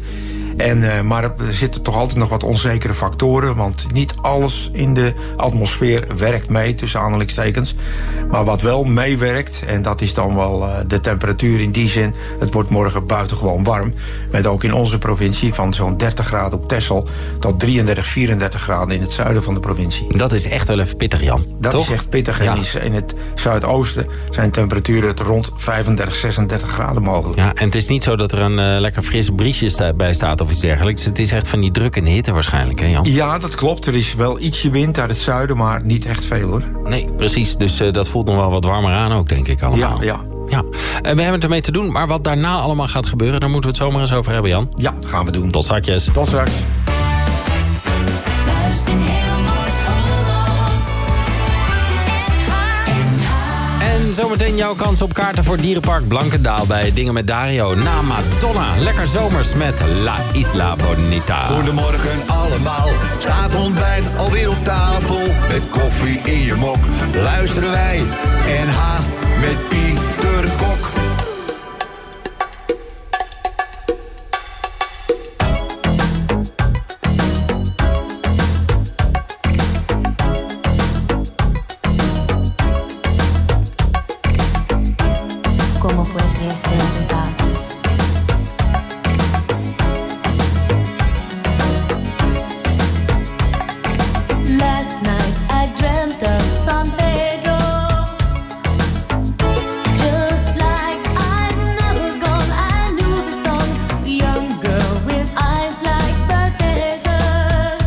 Maar er zitten toch altijd nog wat onzekere factoren. Want niet alles in de atmosfeer werkt mee, tussen aanhalingstekens. Maar wat wel meewerkt, en dat is dan wel de temperatuur in die zin. Het wordt morgen buitengewoon warm. Met ook in onze provincie van zo'n 30 graden op Texel tot 33, 34 graden in het zuiden van de provincie. Dat is echt wel even pittig, Jan. Dat is echt pittig. Ja. En in het zuidoosten zijn temperaturen rond 35, 36 graden mogelijk. Ja, en het is niet zo dat er een lekker fris briesje bij staat of iets dergelijks. Het is echt van die druk en hitte waarschijnlijk, hè Jan? Ja, dat klopt. Er is wel ietsje wind uit het zuiden, maar niet echt veel hoor. Nee, precies. Dus dat voelt nog wel wat warmer aan ook, denk ik allemaal. Ja. Ja, we hebben het ermee te doen. Maar wat daarna allemaal gaat gebeuren, daar moeten we het zomaar eens over hebben, Jan. Ja, dat gaan we doen. Tot straks. Tot straks. Thuis in heel Noord-Holland. En zometeen jouw kans op kaarten voor Dierenpark Blankendaal bij Dingen met Dario. Na Madonna. Lekker zomers met La Isla Bonita. Goedemorgen allemaal, staat ontbijt alweer op tafel. Met koffie in je mok, luisteren wij NH met Pieter Kok. ¿Cómo puede ser verdad? Last night I dreamt of San Pedro. Just like I've never gone, I knew the song. Young girl with eyes like the desert.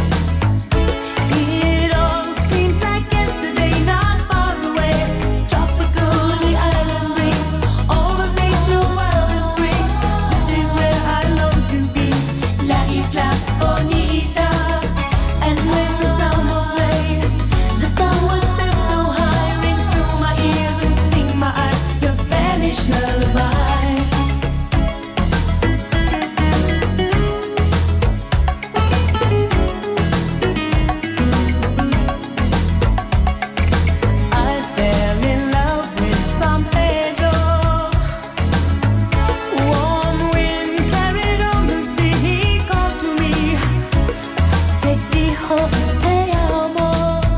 It all seems like yesterday, not far away. Tropical, the island breeze, all the nature wild and free. This is where I long to be, La Isla Bonita. And when the summer played, the sun would set so high, ring through my ears and sting my eyes, your Spanish lullaby. I fell in love with San Pedro. Warm wind carried on the sea, he called to me. Te dijo te amo.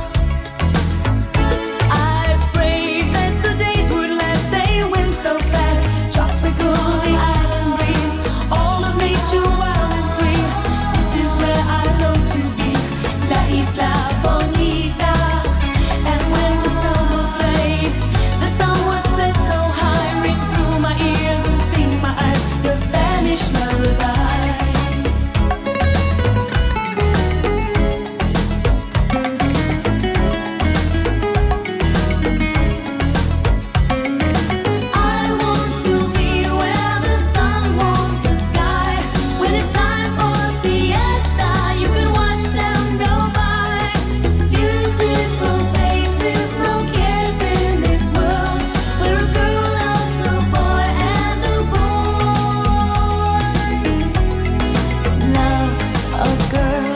I prayed that the days would last, they went so fast. Tropical, the island breeze, all of nature wild and free. This is where I long to be, La Isla Bonita. And when the summer played, the sun would set so high, ring through my ears and sting my eyes, your Spanish lullaby. I want to be where the sun warms the sky. When it's time for siesta, you can watch them go by. Beautiful faces, no cares in this world. Where a girl loves a boy and a boy loves a girl.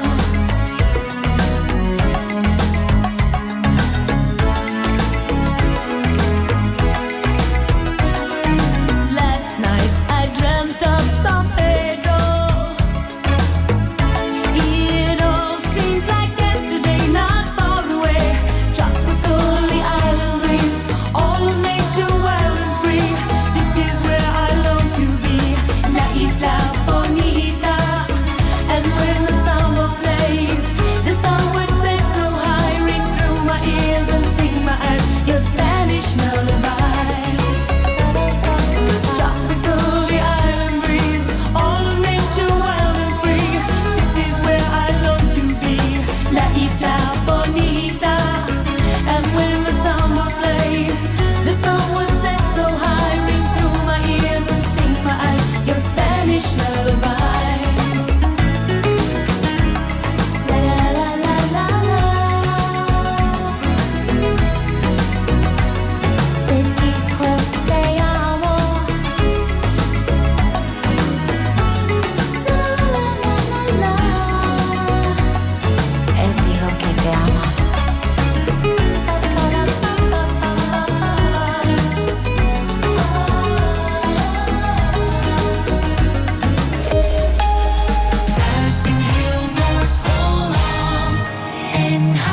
Last night I dreamt of San Pedro. It all seems like yesterday, not far away. Tropical, the island breeze, all of nature wild and free. This is where I long to be, La Isla Bonita. And when the summer played, the sun would set so high, ring through my ears and sting my eyes, your Spanish lullaby. Tropical, the island breeze, all of nature wild and free. This is where I long to be, La Isla Bonita. And when the summer played, the sun would set so high, ring through my ears and sting my eyes, your Spanish lullaby. La la la la la. Te dijo te amo. Él dijo que te ama. Thuis in heel Noord-Holland, NH.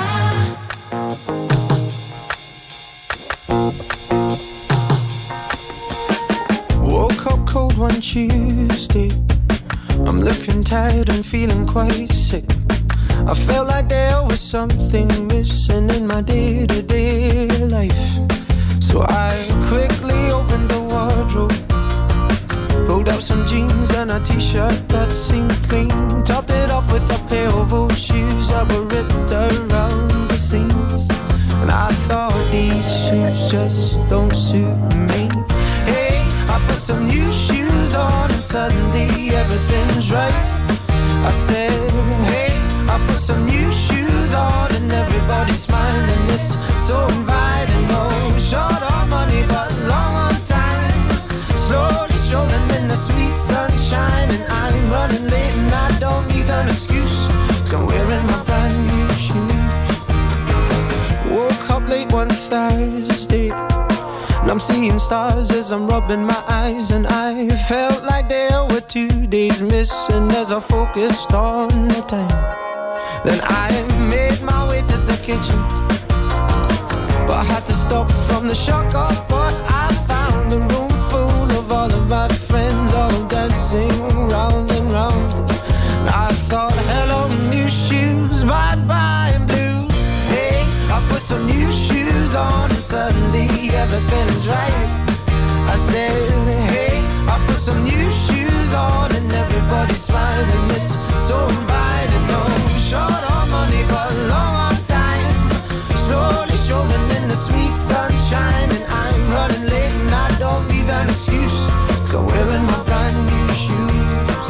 Woke up cold one Tuesday. I'm looking tired and feeling quite sick. I felt like there was something missing in my day-to-day life. So I quickly opened the wardrobe, pulled out some jeans and on a t-shirt that seemed clean. Topped it off with a pair of old shoes that were ripped around the seams. And I thought these shoes just don't suit me. Hey, I put some new shoes on and suddenly everything's right. I said, hey, I put some new shoes on and everybody's smiling. It's so inviting. No short on money but long on time. Slowly strolling in the sweet sunshine. And I'm running late and I don't need an excuse, 'cause I'm wearing my brand new shoes. Woke up late one Thursday and I'm seeing stars as I'm rubbing my eyes. And I felt like there were 2 days missing as I focused on the time. Then I made my way to the kitchen, but I had to stop from the shock of what I found. A room full of all of my friends, all dancing round and round. And I thought, hello new shoes, bye-bye blues. Hey, I put some new shoes on and suddenly everything's right. I said, hey, I put some new shoes on and everybody's smiling. It's so inviting. No short on money but long on time. Slowly strolling in the sweet sunshine. And I'm running late and I don't need an excuse, 'cause I'm wearing my brand new shoes.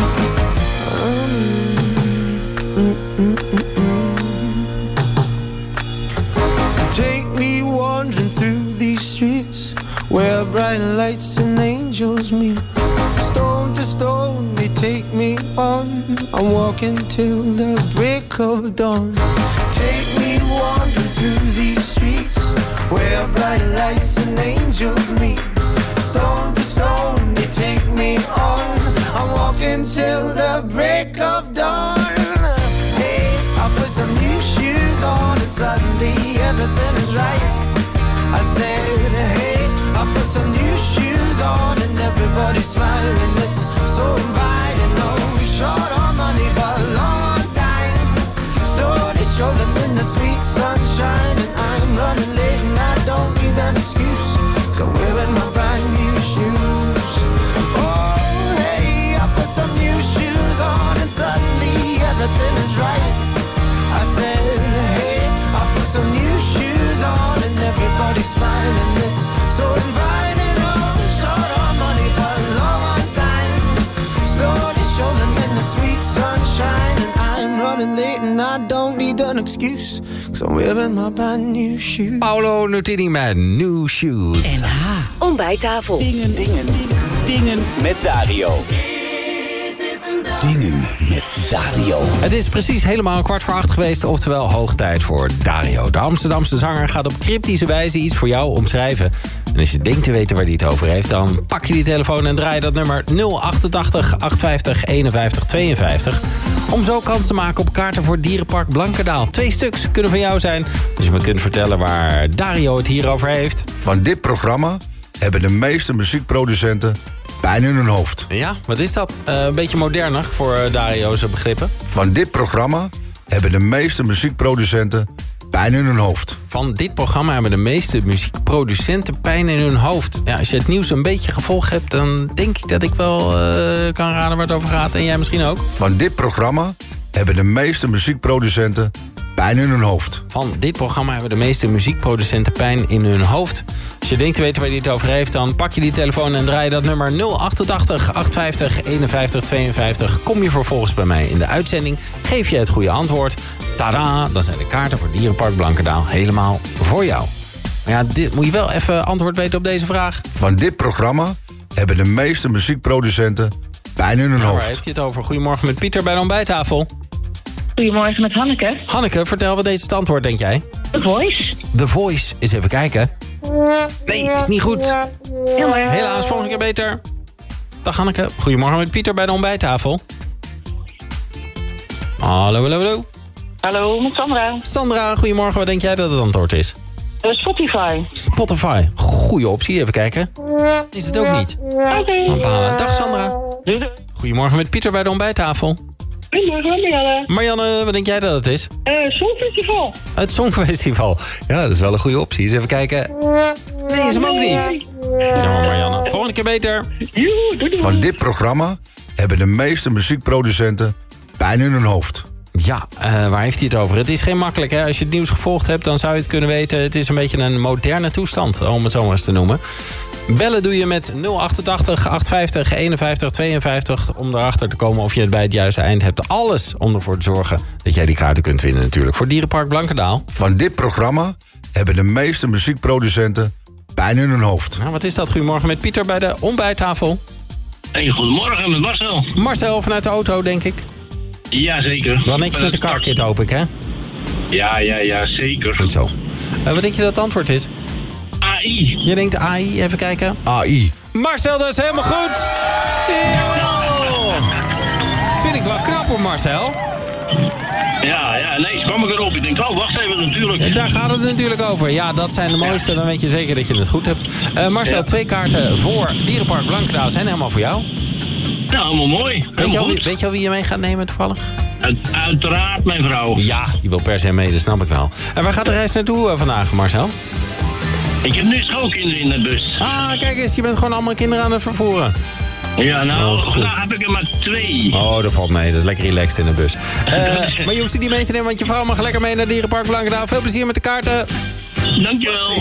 Take me wandering through these streets where bright lights and angels meet. Stone to stone they take me on. I'm walking till the break of dawn. Take me wandering through these streets where bright lights and angels meet. Stone to stone they take me on. I'm walking till the break of dawn. Hey, I put some new shoes on and suddenly everything is right. I said, hey, I put some new shoes on and everybody's smiling. It's so inviting. No short on money but long on time. Slowly strolling in the sweet sunshine. And I'm running late and I don't need an excuse, 'cause I'm wearing my brand new shoes. Oh, hey, I put some new shoes on and suddenly everything is right. I said, hey, I put some new shoes on and everybody's smiling. It's so inviting. Oh, short on money but long on time. Slowly strolling in the sweet sunshine. And I'm running late and I don't need an excuse, 'cause I'm wearing my brand new shoes. Paolo Nutini met New Shoes. Ontbijttafel. Dingen met Dario. Dingen met Dario. Het is precies helemaal 7:15 geweest, oftewel hoog tijd voor Dario. De Amsterdamse zanger gaat op cryptische wijze iets voor jou omschrijven. En als je denkt te weten waar hij het over heeft, dan pak je die telefoon en draai dat nummer 088 850 51 52. Om zo kans te maken op kaarten voor Dierenpark Blankendaal. 2 stuks kunnen van jou zijn. Dus je me kunt vertellen waar Dario het hier over heeft. Van dit programma hebben de meeste muziekproducenten pijn in hun hoofd. Ja, wat is dat? Een beetje moderner voor Dario's begrippen. Van dit programma hebben de meeste muziekproducenten pijn in hun hoofd. Van dit programma hebben de meeste muziekproducenten pijn in hun hoofd. Ja, als je het nieuws een beetje gevolgd hebt, dan denk ik dat ik wel kan raden waar het over gaat. En jij misschien ook. Van dit programma hebben de meeste muziekproducenten pijn in hun hoofd. Van dit programma hebben de meeste muziekproducenten pijn in hun hoofd. Als je denkt te weten waar hij het over heeft, dan pak je die telefoon en draai je dat nummer 088 850 51 52. Kom je vervolgens bij mij in de uitzending, geef je het goede antwoord. Tada, dan zijn de kaarten voor Dierenpark Blankendaal helemaal voor jou. Maar ja, moet je wel even antwoord weten op deze vraag. Van dit programma hebben de meeste muziekproducenten pijn in hun hoofd. Waar heeft hij het over? Goedemorgen met Pieter bij de ontbijttafel. Goedemorgen met Hanneke. Hanneke, vertel wat deze het antwoord, denk jij? The Voice. The Voice. Eens even kijken. Nee, is niet goed. Jammer. Helaas, volgende keer beter. Dag Hanneke. Goedemorgen met Pieter bij de ontbijttafel. Hallo, hallo, hallo. Hallo, met Sandra. Sandra, goedemorgen. Wat denk jij dat het antwoord is? Spotify. Spotify. Goeie optie, even kijken. Is het ook niet? Oké. Dag Sandra. Goedemorgen met Pieter bij de ontbijttafel. Goedemorgen, Marianne. Marianne, wat denk jij dat het is? Songfestival. Het Songfestival. Ja, dat is wel een goede optie. Eens even kijken. Nee, is hem ook niet. Jammer Marianne. Volgende keer beter. Van dit programma hebben de meeste muziekproducenten pijn in hun hoofd. Ja, waar heeft hij het over? Het is geen makkelijk, hè? Als je het nieuws gevolgd hebt, dan zou je het kunnen weten. Het is een beetje een moderne toestand, om het zo maar eens te noemen. Bellen doe je met 088 850 51 52 om erachter te komen of je het bij het juiste eind hebt. Alles om ervoor te zorgen dat jij die kaarten kunt winnen natuurlijk. Voor Dierenpark Blankendaal. Van dit programma hebben de meeste muziekproducenten pijn in hun hoofd. Nou, wat is dat? Goedemorgen met Pieter bij de ontbijttafel. Hey, goedemorgen met Marcel. Marcel vanuit de auto, denk ik. Jazeker. Wel netjes met de carkit, hoop ik, hè? Ja, zeker. Goed zo. Wat denk je dat het antwoord is? AI. Je denkt AI, even kijken. AI. Marcel, dat is helemaal goed! Jawel! Vind ik wel knap hoor, Marcel. Ja, nee, kwam ik erop. Ik denk, wacht even, natuurlijk. Daar gaat het natuurlijk over. Ja, dat zijn de mooiste. Dan weet je zeker dat je het goed hebt. Marcel, 2 kaarten voor Dierenpark Blankendaal zijn helemaal voor jou. Nou, helemaal mooi. Weet je al wie je mee gaat nemen toevallig? Uiteraard mijn vrouw. Ja, die wil per se mee, dat snap ik wel. En waar gaat de reis naartoe vandaag, Marcel? Ik heb nu schoolkinderen in de bus. Ah, kijk eens, je bent gewoon allemaal kinderen aan het vervoeren. Ja, nou, vandaag heb ik er maar 2. Oh, dat valt mee. Dat is lekker relaxed in de bus. Maar je hoeft die niet mee te nemen, want je vrouw mag lekker mee naar Dierenpark Blankendaal. Veel plezier met de kaarten. Dankjewel.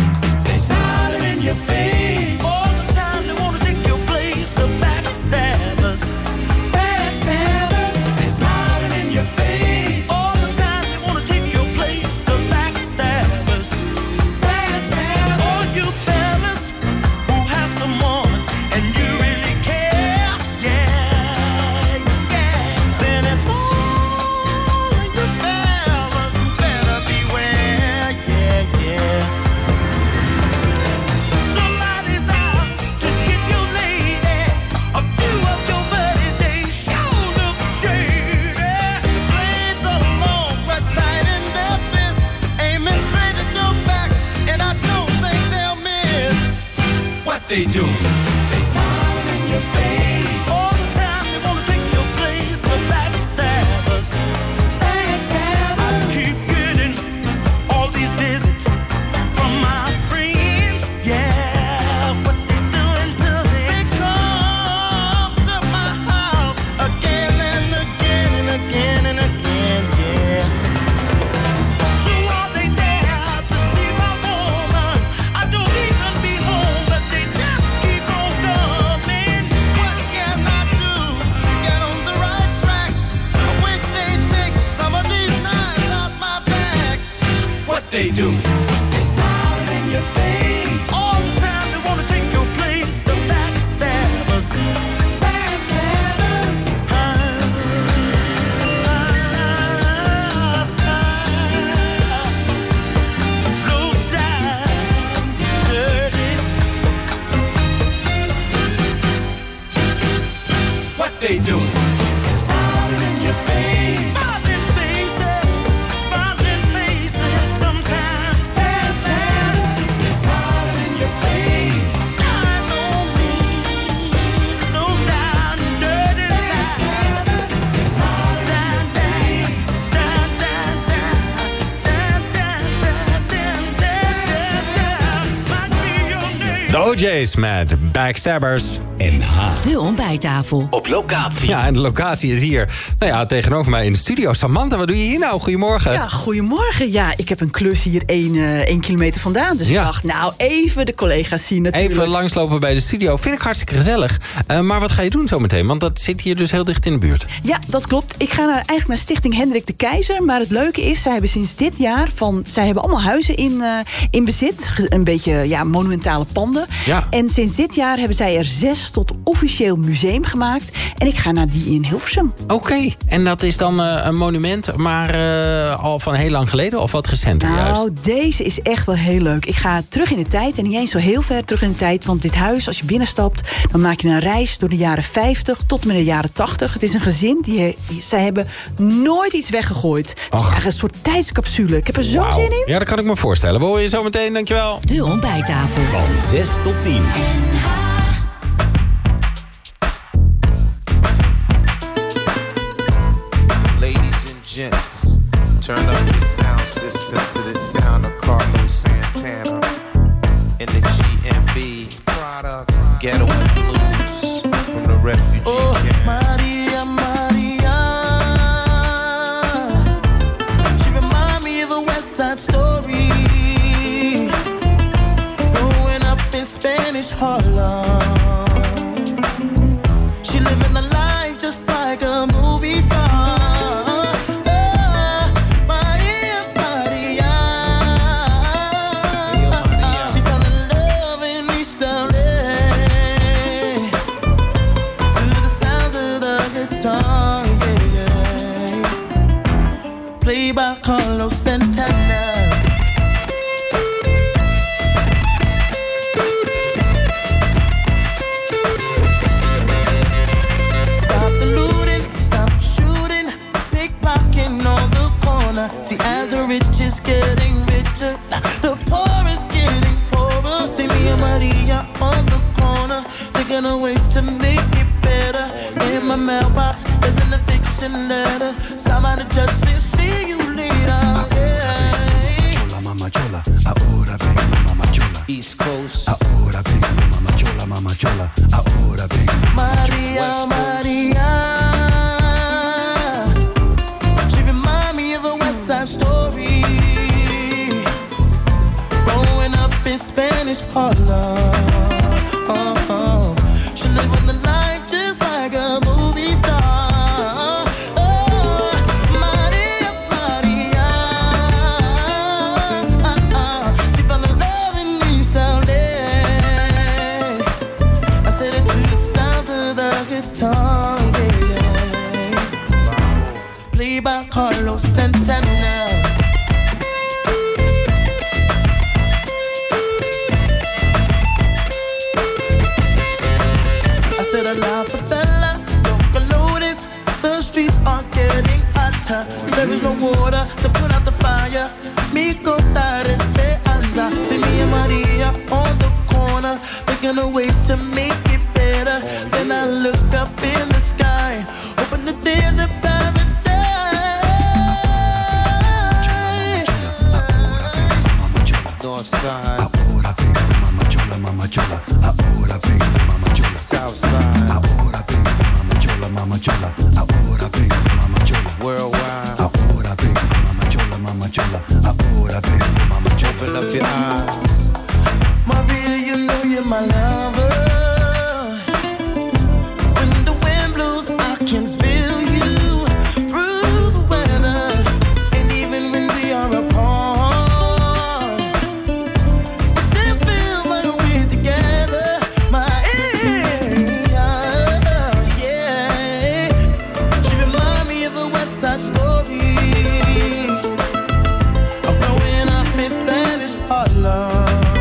They do. They smile in your face. All the time they wanna take your place. The backstabbers. I keep getting all these visits from my friends. Yeah, what they doing to me? They come to my house again and again and again and again. Yeah. So are they there to see my woman? I don't even be home, but they just keep on coming. What can I do to get on the right track? I wish they'd take some of these knives out my back. What they do? They smile in your face. All the time they wanna take your place. The backstabbers. Backstabbers. Low down, dirty. What they do? They're smiling in your face. Smiling faces, smiling faces. Sometimes they're smiling in your face. I don't mean low down, dirty. They're smiling in your face. Down, down, down, down, down, down, down. Might be your name. De OJ's met Backstabbers. De ontbijttafel. Op locatie. Ja, en de locatie is hier. Nou ja, tegenover mij in de studio. Samantha, wat doe je hier nou? Goedemorgen. Ja, goedemorgen. Ja, ik heb een klus hier 1 kilometer vandaan. Dus ik dacht, nou, even de collega's zien natuurlijk. Even langslopen bij de studio. Vind ik hartstikke gezellig. Maar wat ga je doen zometeen? Want dat zit hier dus heel dicht in de buurt. Ja, dat klopt. Ik ga eigenlijk naar Stichting Hendrik de Keizer. Maar het leuke is, zij hebben sinds dit jaar zij hebben allemaal huizen in bezit. Een beetje monumentale panden. Ja. En sinds dit jaar hebben zij er 6 tot officieel museum gemaakt. En ik ga naar die in Hilversum. Oké. En dat is dan een monument, maar al van heel lang geleden of wat recenter juist? Nou, deze is echt wel heel leuk. Ik ga terug in de tijd en niet eens zo heel ver terug in de tijd. Want dit huis, als je binnenstapt, dan maak je een reis door de jaren 50 tot en met de jaren 80. Het is een gezin, zij hebben nooit iets weggegooid. Het is eigenlijk een soort tijdscapsule. Ik heb er zo zin in. Ja, dat kan ik me voorstellen. We horen je zo meteen, dankjewel. De ontbijttafel. Van 6 tot 10. Ladies and gents, turn up your sound system to the sound of Carlos Santana in the GMB Ghetto Blues from the refugee camp. Side Story. Growing up in Spanish Harlem. She living a life just like a movie star. Maria, Maria. She fell in love in East LA to the sounds of the guitar, yeah, yeah. Played by Carlos Santana. See, as the rich is getting richer, the poor is getting poorer. See me and Maria on the corner, thinking of ways to make it better. In my mailbox, there's an eviction letter. Somebody judge says, see you later. Yeah. Chola, mama chola, ahora vengo, mama chola. East Coast. Ahora vengo, mama chola, mama chola. Ahora vengo, mama chola. Maria, Maria. Side Story. Growing up in Spanish Harlem. She living the life just like a movie star. Maria, Maria. She fell in love in East LA. I said it to the sounds of the guitar, yeah. Played by Carlos Santana. There is no water to put out the fire. Mi contar esperanza. See me and Maria on the corner, thinking of ways to make it better. Then I look up in the sky, hoping that there's a paradise. North side. Ahora vengo, mama chola, mama chola. Ahora vengo, mama chola. South side. Ahora vengo, mama chola, mama chola. Ahora vengo, mama chola. Worldwide. Ahora vengo, mama chola, mama chola. Ahora vengo, mama chola. Open up your eyes. Maria, you know you're my lover. When the wind blows, I can feel you through the weather. And even when we are apart, still feel like we're together. Yeah. She remind me of a West Side Story. Of growing up in Spanish Harlem.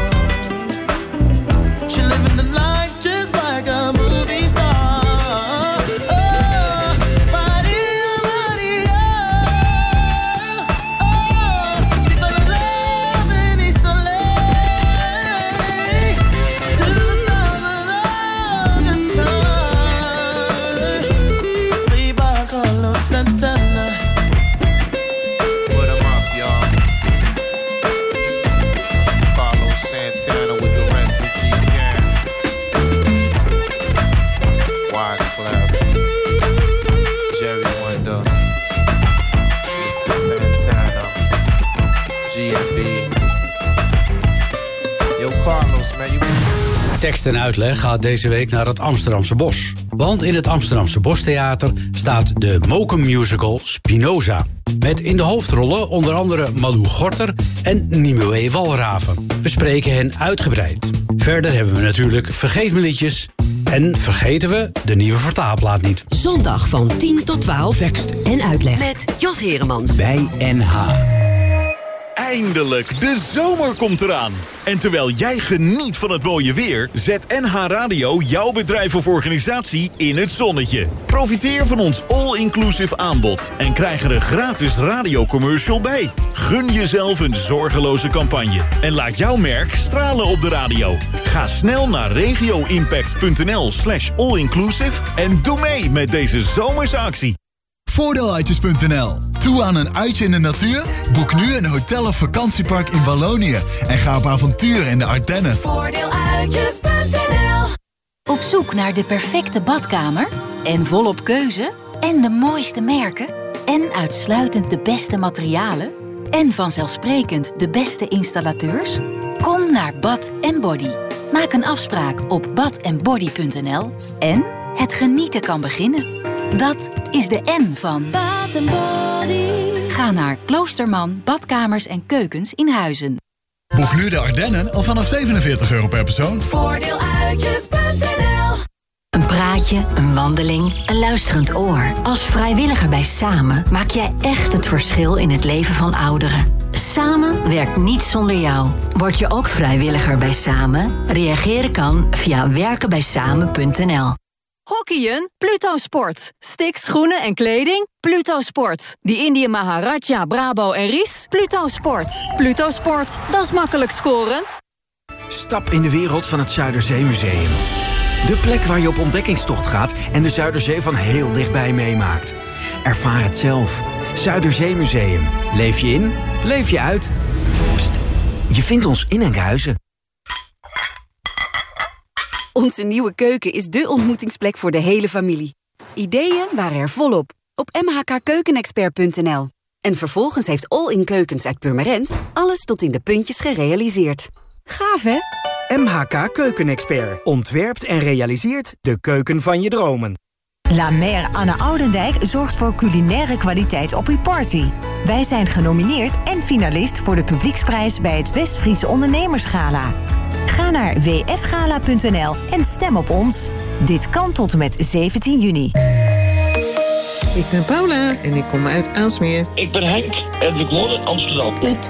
Tekst en uitleg gaat deze week naar het Amsterdamse Bos. Want in het Amsterdamse Bostheater staat de Mokum-musical Spinoza. Met in de hoofdrollen onder andere Malou Gorter en Nimue Walraven. We spreken hen uitgebreid. Verder hebben we natuurlijk Vergeet-me-liedjes. En vergeten we de nieuwe vertaalplaat niet. Zondag van 10 tot 12. Tekst en uitleg. Met Jos Heremans. Bij NH. Eindelijk, de zomer komt eraan. En terwijl jij geniet van het mooie weer, zet NH Radio jouw bedrijf of organisatie in het zonnetje. Profiteer van ons all-inclusive aanbod en krijg er een gratis radiocommercial bij. Gun jezelf een zorgeloze campagne en laat jouw merk stralen op de radio. Ga snel naar regioimpact.nl/allinclusive en doe mee met deze zomerse actie. Voordeeluitjes.nl. Toe aan een uitje in de natuur? Boek nu een hotel of vakantiepark in Wallonië en ga op avontuur in de Ardennen. Voordeeluitjes.nl. Op zoek naar de perfecte badkamer? En volop keuze? En de mooiste merken? En uitsluitend de beste materialen? En vanzelfsprekend de beste installateurs? Kom naar Bath & Body. Maak een afspraak op bathandbody.nl en het genieten kan beginnen. Dat is de N van Bath & Body. Ga naar Kloosterman Badkamers en Keukens in Huizen. Boek nu de Ardennen al vanaf €47 per persoon. Voordeeluitjes.nl. Een praatje, een wandeling, een luisterend oor. Als vrijwilliger bij Samen maak jij echt het verschil in het leven van ouderen. Samen werkt niet zonder jou. Word je ook vrijwilliger bij Samen? Reageren kan via werkenbijsamen.nl. Hockeyen? Pluto Sport. Sticks, schoenen en kleding? Pluto Sport. Die Indië Maharaja, Bravo en Ries? Pluto Sport. Pluto Sport, dat is makkelijk scoren. Stap in de wereld van het Zuiderzeemuseum. De plek waar je op ontdekkingstocht gaat en de Zuiderzee van heel dichtbij meemaakt. Ervaar het zelf. Zuiderzeemuseum. Leef je in, leef je uit. Pst, je vindt ons in Enkhuizen. Onze nieuwe keuken is dé ontmoetingsplek voor de hele familie. Ideeën waren er volop op mhkkeukenexpert.nl. En vervolgens heeft All-in Keukens uit Purmerend alles tot in de puntjes gerealiseerd. Gaaf, hè? MHK Keukenexpert ontwerpt en realiseert de keuken van je dromen. La Mer Anne Oudendijk zorgt voor culinaire kwaliteit op uw party. Wij zijn genomineerd en finalist voor de publieksprijs bij het West-Friese Ondernemersgala. Ga naar wfgala.nl en stem op ons. Dit kan tot en met 17 juni. Ik ben Paula en ik kom uit Aalsmeer. Ik ben Henk en ik woon in Amsterdam. Ik